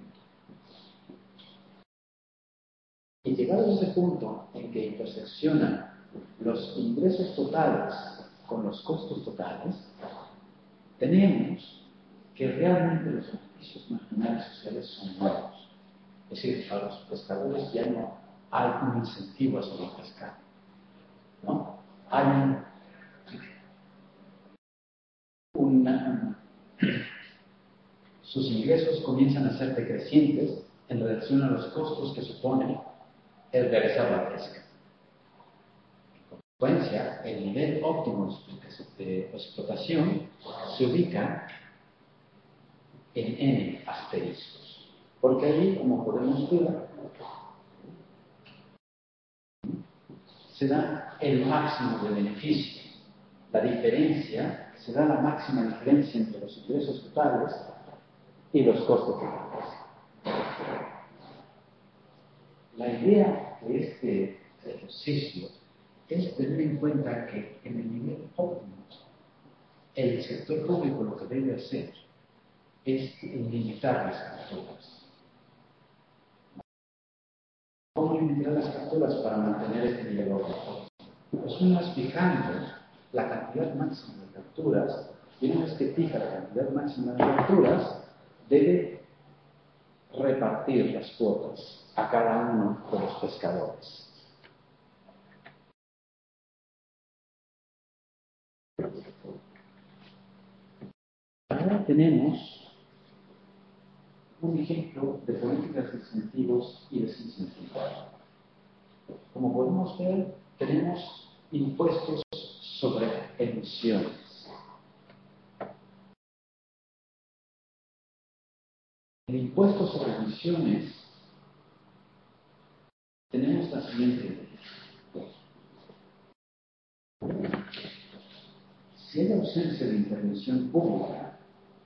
Y llegado a ese punto en que interseccionan los ingresos totales con los costos totales, tenemos que realmente los beneficios marginales sociales son nuevos. Es decir, a los pescadores ya no hay un incentivo a seguir pescando, ¿no? Hay sus ingresos comienzan a ser decrecientes en relación a los costos que supone el realizar la pesca. En consecuencia, el nivel óptimo de explotación se ubica en N asteriscos, porque allí, como podemos ver, se da el máximo de beneficio. La diferencia, se da la máxima diferencia entre los ingresos totales y los costos totales. La idea de este ejercicio es tener en cuenta que en el nivel óptimo, el sector público lo que debe hacer es limitar las capturas. ¿Cómo limitar las capturas para mantener este nivel óptimo? Pues una vez fijando la cantidad máxima de capturas, y una vez que fija la cantidad máxima de capturas, debe repartir las cuotas a cada uno de los pescadores. Ahora tenemos un ejemplo de políticas de incentivos y desincentivos. Como podemos ver, tenemos impuestos sobre emisiones. El impuesto sobre emisiones tenemos la siguiente idea. Si hay ausencia de intervención pública,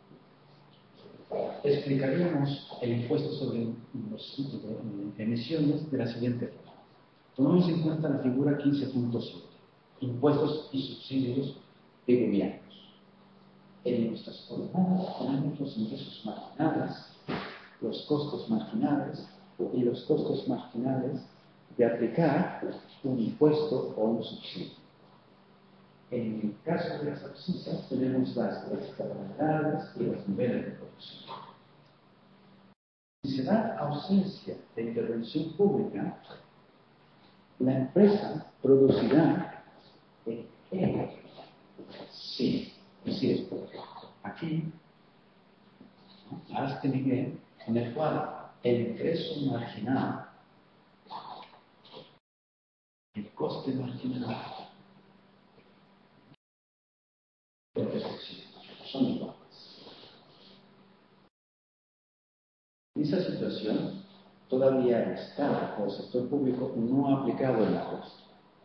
explicaríamos el impuesto sobre emisiones de la siguiente forma. Tomamos en cuenta la figura 15.7, impuestos y subsidios de gobiernos. En nuestras coordenadas tenemos los ingresos marginales, los costos marginales y los costos marginales de aplicar un impuesto o un subsidio. En el caso de las abscisas tenemos las externalidades y los niveles de producción. Si se da ausencia de intervención pública, la empresa producirá sí, así es. Aquí, a este nivel, en el cual el ingreso marginal, el coste marginal, son iguales. En esa situación, todavía el Estado o el sector público no ha aplicado el impuesto.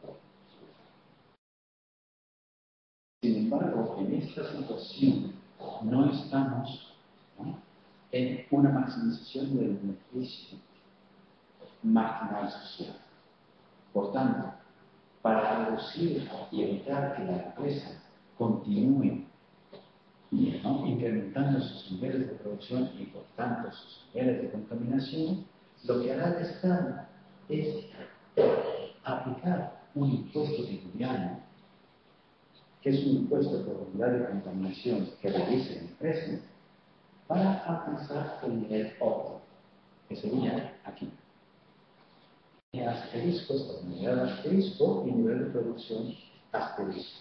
Sin embargo, en esta situación no estamos en una maximización del beneficio marginal social. Por tanto, para reducir y evitar que la empresa continúe incrementando sus niveles de producción y por tanto sus niveles de contaminación, lo que hará el Estado es aplicar un impuesto tributario, que es un impuesto por unidad de contaminación que realice la empresa, para alcanzar el nivel óptimo, que sería aquí. Asterisco, estabilidad asterisco y nivel de producción asterisco.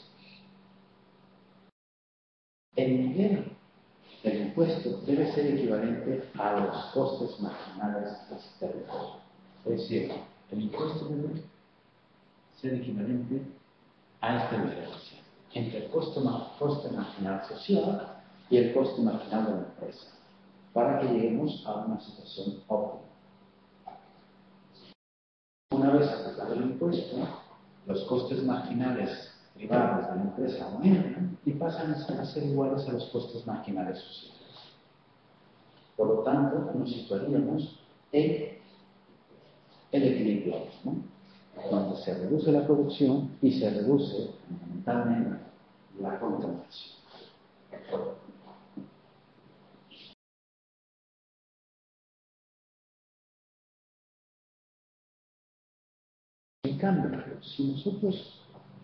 El nivel del impuesto debe ser equivalente a los costes marginales externos. Es decir, el impuesto debe ser equivalente a esta diferencia entre el coste marginal social y el coste marginal de la empresa, para que lleguemos a una situación óptima. Una vez aplicado el impuesto, los costes marginales privados de la empresa aumentan y pasan a ser iguales a los costes marginales sociales. Por lo tanto, nos situaríamos en el equilibrio, donde se reduce la producción y se reduce fundamentalmente la contaminación. En cambio, si nosotros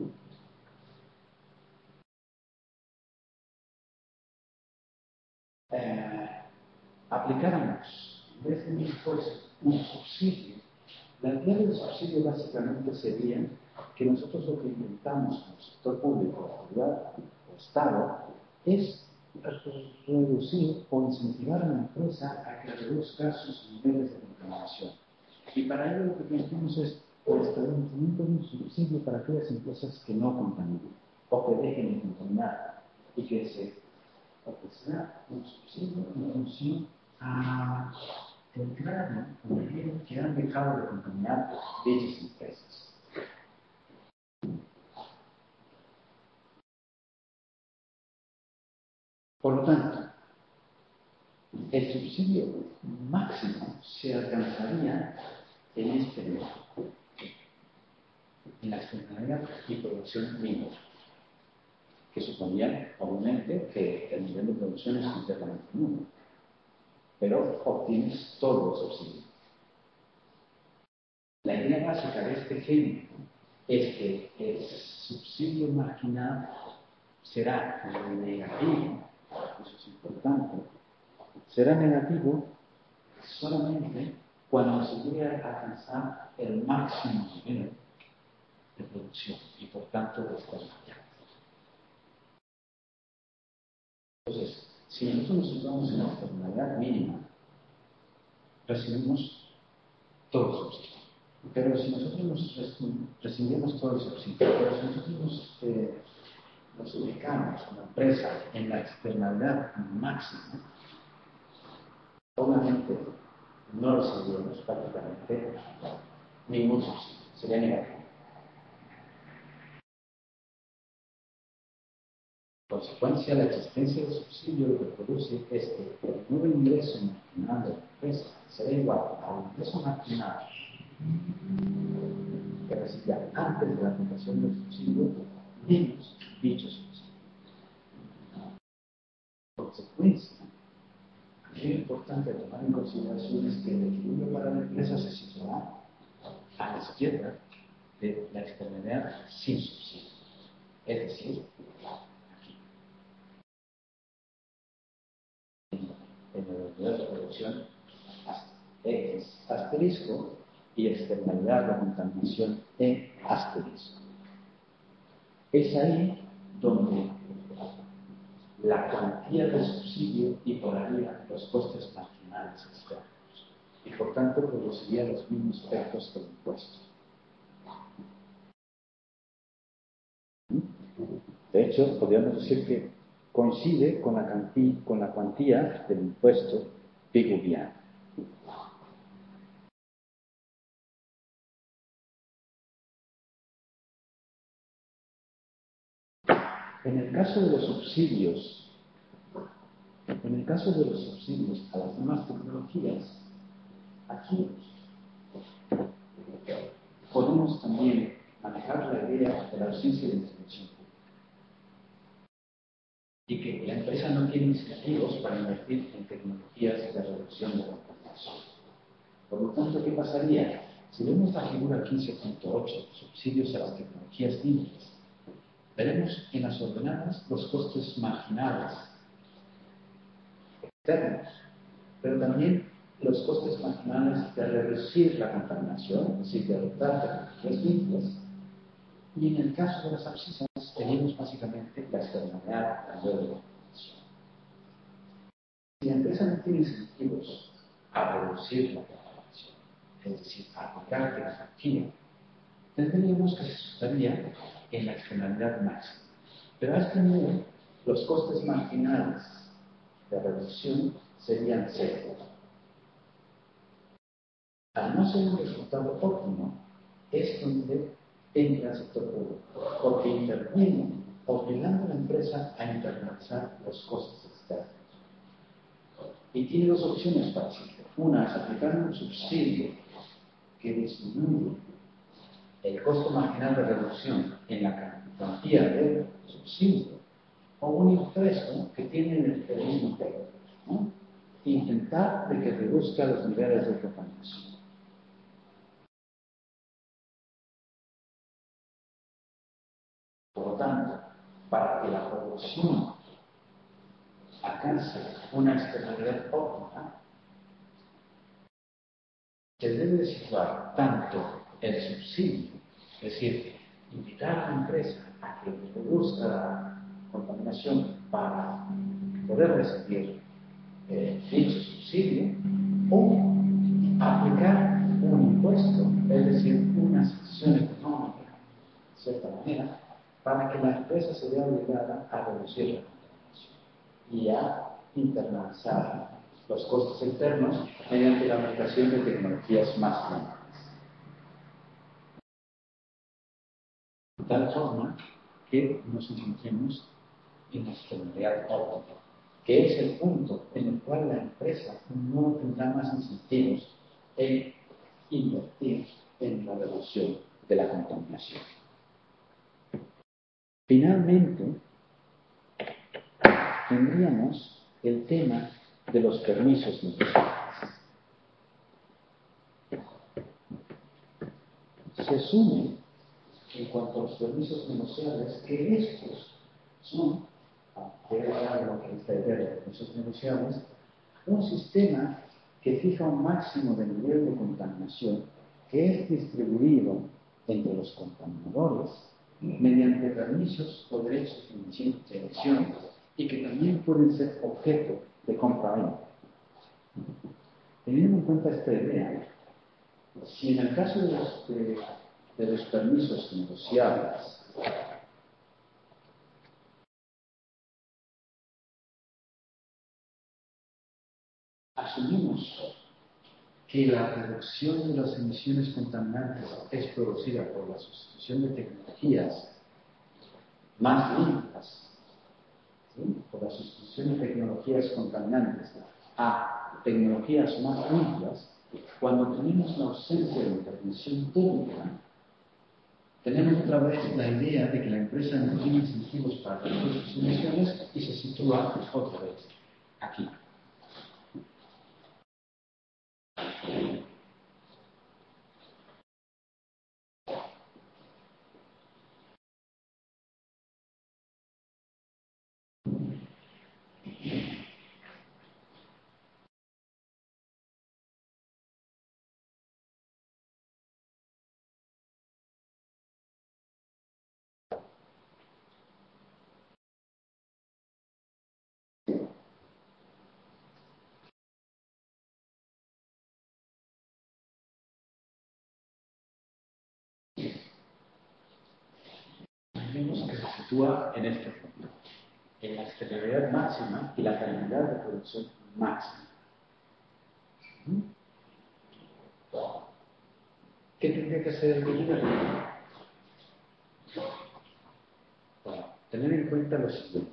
aplicáramos en vez de un impuesto un subsidio, la idea del subsidio básicamente sería que nosotros lo que intentamos como sector público, privado o Estado es reducir o incentivar a la empresa a que reduzca sus niveles de contaminación. Y para ello lo que planteamos es el establecimiento de un subsidio para aquellas empresas que no contaminan o que dejen de contaminar y que se ofrecerá un subsidio en función a el grado que han dejado de contaminar dichas empresas. Por lo tanto, el subsidio máximo se alcanzaría en este nivel, en la externalidad y producción mínima, que suponía, obviamente, que el nivel de producción es completamente nulo, pero obtienes todo el subsidio. La idea básica de este ejemplo es que el subsidio marginal será negativo, eso es importante, será negativo solamente cuando se llegue a alcanzar el máximo nivel de producción y por tanto de externalidad. Entonces, si nosotros nos situamos en la externalidad mínima, recibimos todo el subsidio. Pero si nosotros recibimos todo el subsidio, pero si nosotros nos ubicamos como empresa en la externalidad máxima, obviamente no recibiremos prácticamente ningún subsidio, sería negativo. En consecuencia, la existencia del subsidio lo que produce es que el nuevo ingreso marginal de la empresa será igual al ingreso marginal que recibía antes de la aplicación del subsidio menos dicho subsidio. En consecuencia, lo importante tomar en consideración es que el equilibrio para la empresa se situará a la izquierda de la externalidad sin subsidio. Es decir, aquí, en la unidad de producción X asterisco y externalidad de contaminación E asterisco. Es ahí donde la cuantía del subsidio y por arriba los costes marginales externos. y por tanto produciría los mismos efectos que el impuesto. De hecho, podríamos decir que coincide con la cuantía del impuesto piguviano. En el caso de los subsidios a las nuevas tecnologías, aquí podemos también manejar la idea de la ausencia de intervención pública y que la empresa no tiene incentivos para invertir en tecnologías de reducción de contaminación. Por lo tanto, ¿qué pasaría? Si vemos la figura 15.8, subsidios a las tecnologías limpias, veremos en las ordenadas los costes marginales externos, pero también los costes marginales de reducir la contaminación, es decir, de adoptar tecnologías limpias. Y en el caso de las abscisas, tenemos básicamente la externalidad mayor de la contaminación. Si la empresa no tiene incentivos a reducir la contaminación, es decir, a aplicar tecnología, tendríamos que se asustaría en la externalidad máxima. Pero a este nivel, los costes marginales de reducción serían cero. Al no ser un resultado óptimo, es donde entra el sector público, porque interviene obligando a la empresa a internalizar los costes externos. Y tiene dos opciones para hacerlo. Una es aplicar un subsidio que disminuye el costo marginal de reducción en la cuantía del subsidio, o un impuesto que tiene el mismo efecto, ¿no? Intentar de que reduzca los niveles de contaminación. Por lo tanto, para que la producción alcance una externalidad óptima, se debe situar tanto el subsidio, es decir, invitar a la empresa a que reduzca la contaminación para poder recibir dicho subsidio, o aplicar un impuesto, es decir, una sanción económica, de cierta manera, para que la empresa se vea obligada a reducir la contaminación y a internalizar los costos externos mediante la aplicación de tecnologías más limpias. De tal forma que nos encontremos en la externalidad óptima, que es el punto en el cual la empresa no tendrá más incentivos en invertir en la reducción de la contaminación. Finalmente, tendríamos el tema de los permisos negociables. Se asume, en cuanto a los permisos negociables, que estos son, aunque ahora lo que esta idea de permisos negociables, un sistema que fija un máximo de nivel de contaminación que es distribuido entre los contaminadores mediante permisos o derechos de emisión y que también pueden ser objeto de compra-venta. Teniendo en cuenta esta idea, si en el caso de los permisos negociables asumimos que la reducción de las emisiones contaminantes es producida por la sustitución de tecnologías más limpias, ¿sí? Por la sustitución de tecnologías contaminantes a tecnologías más limpias, cuando tenemos la ausencia de intervención pública, tenemos otra vez la idea de que la empresa no tiene incentivos para reducir sus emisiones y se sitúa otra vez aquí. sitúa en este punto, en la exterioridad máxima y la calidad de producción máxima. ¿Qué tendría que hacer el gobierno? Bueno, tener en cuenta lo siguiente.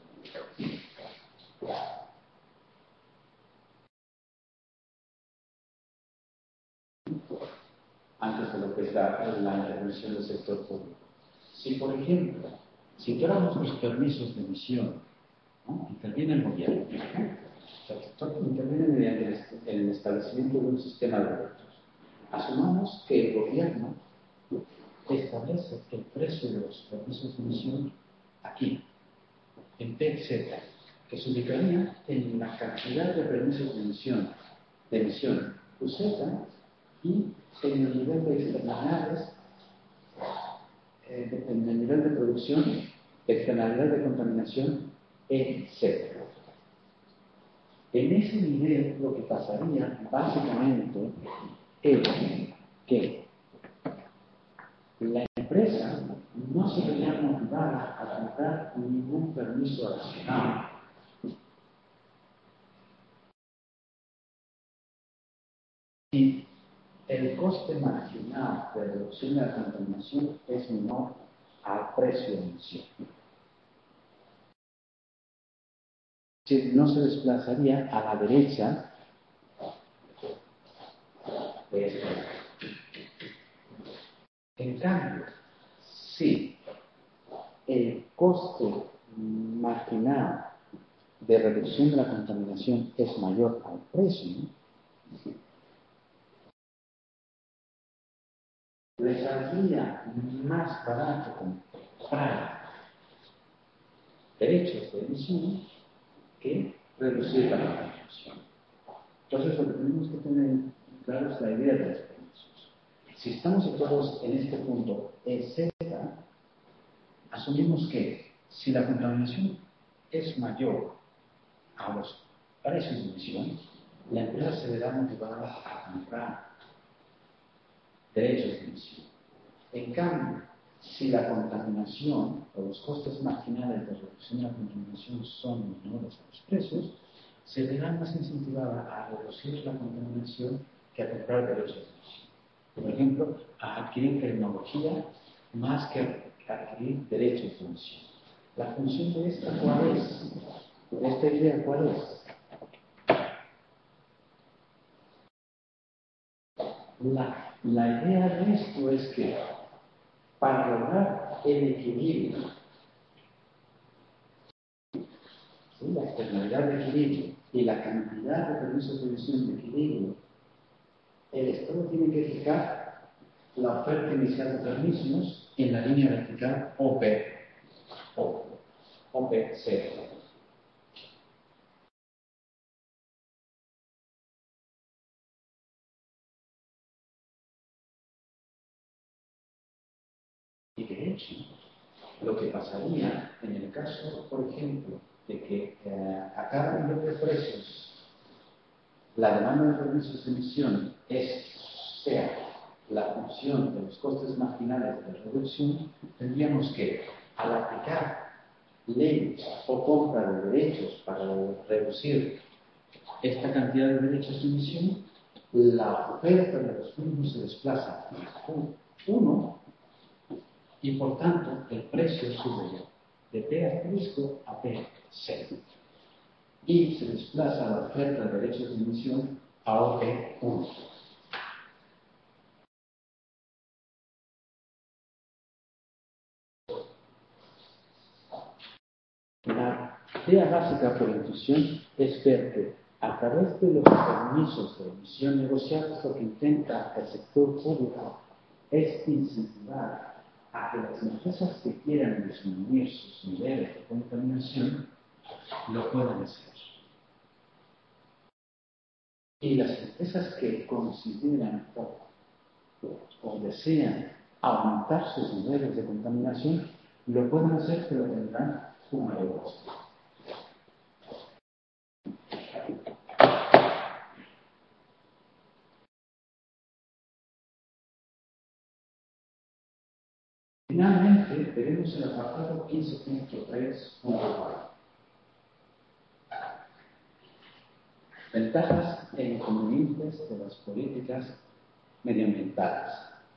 Antes de lo que es la intervención del sector público. Si, por ejemplo, si tuviéramos los permisos de emisión, ¿no? Interviene el gobierno. El sector interviene mediante el establecimiento de un sistema de derechos. Asumamos que el gobierno establece el precio de los permisos de emisión aquí, en PZ, que se ubicaría en la cantidad de permisos de emisión UZ y en el nivel de externalidades, en el nivel de producción, externalidad de contaminación, etc. En ese nivel lo que pasaría básicamente es que la empresa no se vería motivada a comprar ningún permiso adicional. Y el coste marginal de reducción de la contaminación es menor al precio de emisión. Si no se desplazaría a la derecha de esto. En cambio, si el coste marginal de reducción de la contaminación es mayor al precio, le saldría más barato comprar derechos de emisión que reducir la contaminación. Entonces, lo que tenemos que tener claro es la idea de los permisos. Si estamos situados en este punto, etc., asumimos que si la contaminación es mayor a los precios de emisión, la empresa se verá motivada a comprar derechos de emisión. En cambio, si la contaminación o los costes marginales de reducción de la contaminación son menores a los precios, se verá más incentivada a reducir la contaminación que a comprar derechos de emisión. Por ejemplo, a adquirir tecnología más que a adquirir derechos de emisión. La función de esta, ¿cuál es? ¿De esta idea cuál es? La idea de esto es que para lograr el equilibrio, ¿sí?, la externalidad de equilibrio y la cantidad de permisos de emisión de equilibrio, el Estado tiene que fijar la oferta inicial de permisos en la línea vertical OP0. Y de hecho, lo que pasaría en el caso, por ejemplo, de que a cada nivel de precios la demanda de permisos de emisión sea la función de los costes marginales de reducción, tendríamos que, al aplicar leyes o compra de derechos para reducir esta cantidad de derechos de emisión, la oferta de los mismos se desplaza a Q1 y por tanto el precio sube de P asterisco a P0 y se desplaza la oferta de derechos de emisión a OP1. La idea básica por intuición es ver que a través de los permisos de emisión negociados lo que intenta el sector público es incentivar a que las empresas que quieran disminuir sus niveles de contaminación lo puedan hacer. Y las empresas que consideran o desean aumentar sus niveles de contaminación lo pueden hacer, pero tendrán un mayor costo. finalmente, veremos el apartado 15.3.4. Ventajas e inconvenientes de las políticas medioambientales.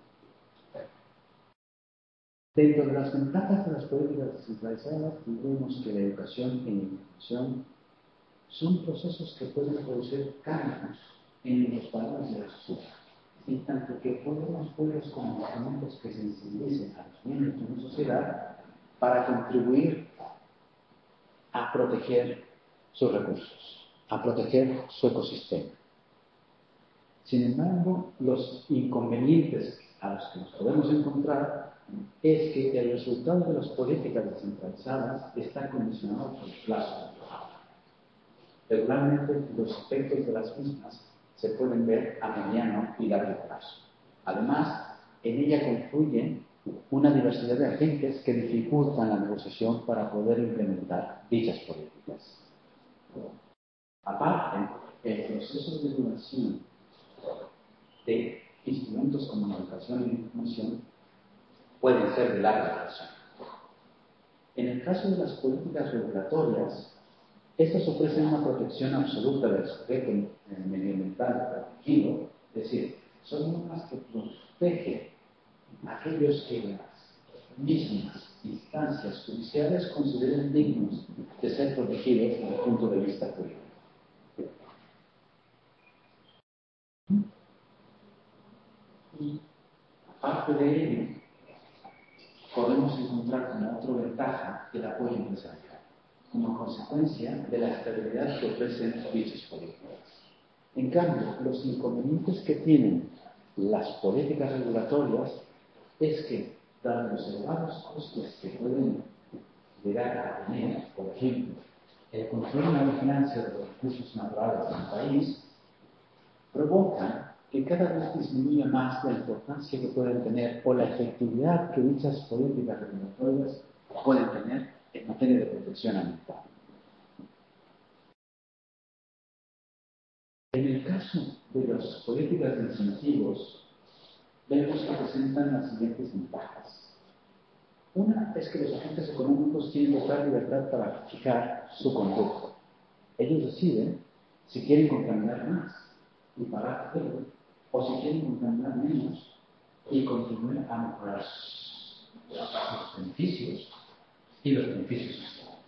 Dentro de las ventajas de las políticas descentralizadas, tendremos que la educación y la información son procesos que pueden producir cambios en los valores de la sociedad, en tanto que podemos verlos como instrumentos que sensibilicen a los miembros de una sociedad para contribuir a proteger sus recursos, a proteger su ecosistema. Sin embargo, los inconvenientes a los que nos podemos encontrar es que el resultado de las políticas descentralizadas está condicionado por los plazos. Regularmente, los efectos de las mismas se pueden ver a mediano y largo plazo. Además, en ella confluyen una diversidad de agentes que dificultan la negociación para poder implementar dichas políticas. Aparte, el proceso de duración de instrumentos como la educación y la información pueden ser de larga duración. En el caso de las políticas regulatorias, estas ofrecen una protección absoluta del sujeto medioambiental protegido, es decir, son normas que protegen a aquellos que las mismas instancias judiciales consideren dignos de ser protegidos desde el punto de vista jurídico. Y aparte de ello, podemos encontrar como otra ventaja el apoyo empresarial, como consecuencia de la estabilidad que ofrecen dichas políticas. En cambio, los inconvenientes que tienen las políticas regulatorias es que, dado los elevados costes que pueden llegar a tener, por ejemplo, el control y la vigilancia de los recursos naturales del país, provocan que cada vez disminuya más la importancia que pueden tener o la efectividad que dichas políticas regulatorias pueden tener en materia de protección ambiental. En el caso de las políticas de incentivos, vemos que presentan las siguientes ventajas. Una es que los agentes económicos tienen total libertad para fijar su conducta. Ellos deciden si quieren contaminar más y pagar cero, o si quieren contaminar menos y contribuir a mejorar los beneficios y los beneficios sociales.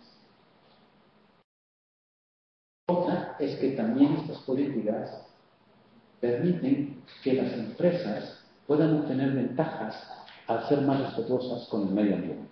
Otra es que también estas políticas permiten que las empresas puedan obtener ventajas al ser más respetuosas con el medio ambiente.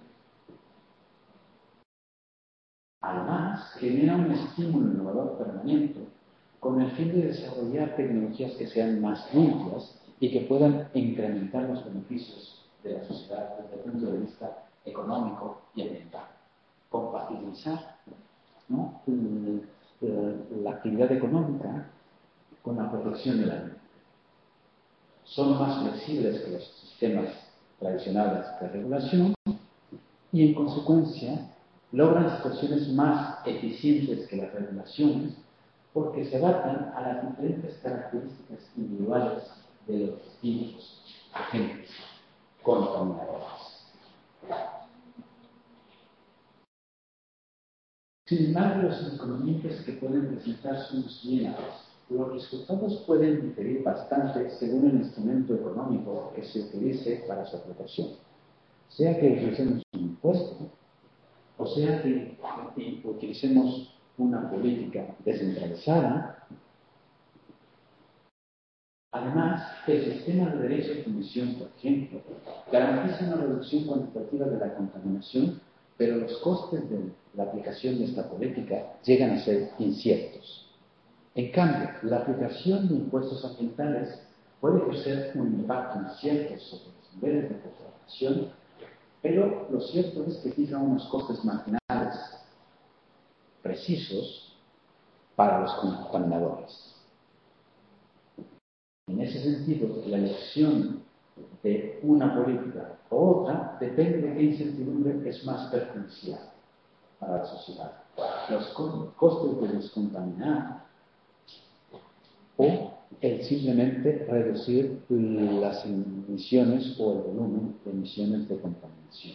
Además, genera un estímulo innovador permanente con el fin de desarrollar tecnologías que sean más limpias y que puedan incrementar los beneficios de la sociedad desde el punto de vista económico y ambiental. Compatibilizar, ¿no?, la actividad económica con la protección del ambiente. Son más flexibles que los sistemas tradicionales de regulación y, en consecuencia, logran situaciones más eficientes que las regulaciones porque se adaptan a las diferentes características individuales de los distintos agentes contaminadores. Sin embargo, los inconvenientes que pueden presentar son los siguientes. Los resultados pueden diferir bastante según el instrumento económico que se utilice para su aplicación. Sea que utilicemos un impuesto, o sea que utilicemos una política descentralizada. Además, el sistema de derechos de emisión, por ejemplo, garantiza una reducción cuantitativa de la contaminación, pero los costes de la aplicación de esta política llegan a ser inciertos. En cambio, la aplicación de impuestos ambientales puede ejercer un impacto incierto sobre los niveles de contaminación, pero lo cierto es que fija unos costes marginales precisos para los contaminadores. En ese sentido, la elección de una política o otra depende de qué incertidumbre es más perjudicial para la sociedad. Los costes de descontaminar o el simplemente reducir las emisiones o el volumen de emisiones de contaminación.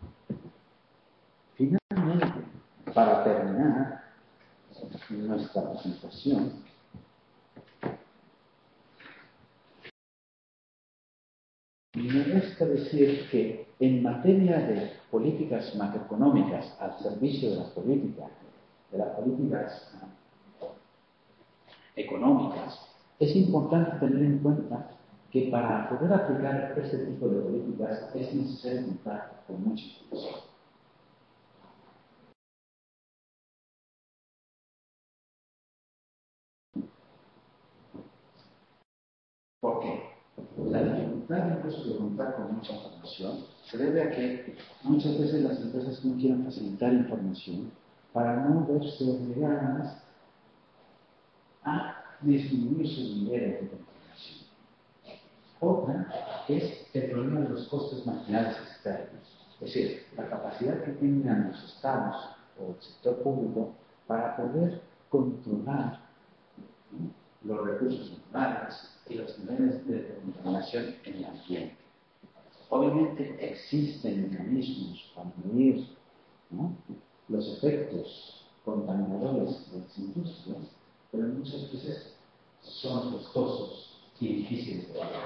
Finalmente, para terminar nuestra presentación, me resta decir que en materia de políticas macroeconómicas al servicio de las políticas económicas, es importante tener en cuenta que para poder aplicar este tipo de políticas es necesario contar con mucha información. ¿Por qué? La dificultad incluso de contar con mucha información se debe a que muchas veces las empresas no quieren facilitar información para no verse obligadas a disminuir sus niveles de información. Otra es el problema de los costes marginales externos, es decir, la capacidad que tengan los estados o el sector público para poder controlar, ¿no?, los recursos naturales y los niveles de contaminación en el ambiente. Obviamente existen mecanismos para medir, ¿no?, los efectos contaminadores de las industrias, pero muchas veces son costosos y difíciles de lograr.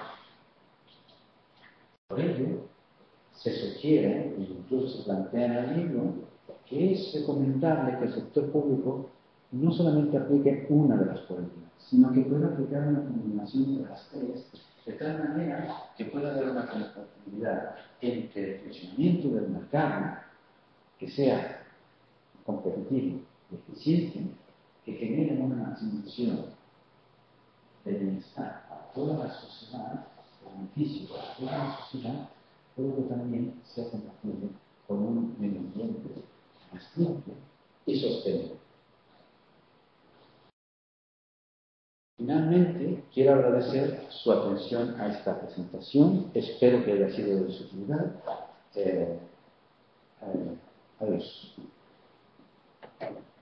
Por ello, se sugiere, e incluso se plantea en el libro, que es recomendable que el sector público no solamente aplique una de las políticas, sino que pueda aplicar una combinación de las tres, de tal manera que pueda haber una compatibilidad entre el funcionamiento del mercado, que sea competitivo y eficiente, que genere una maximización de bienestar para toda la sociedad, beneficio para toda la sociedad, pero que también sea compatible con un medio ambiente más limpio y sostenible. Finalmente, quiero agradecer su atención a esta presentación. Espero que haya sido de su utilidad. Adiós.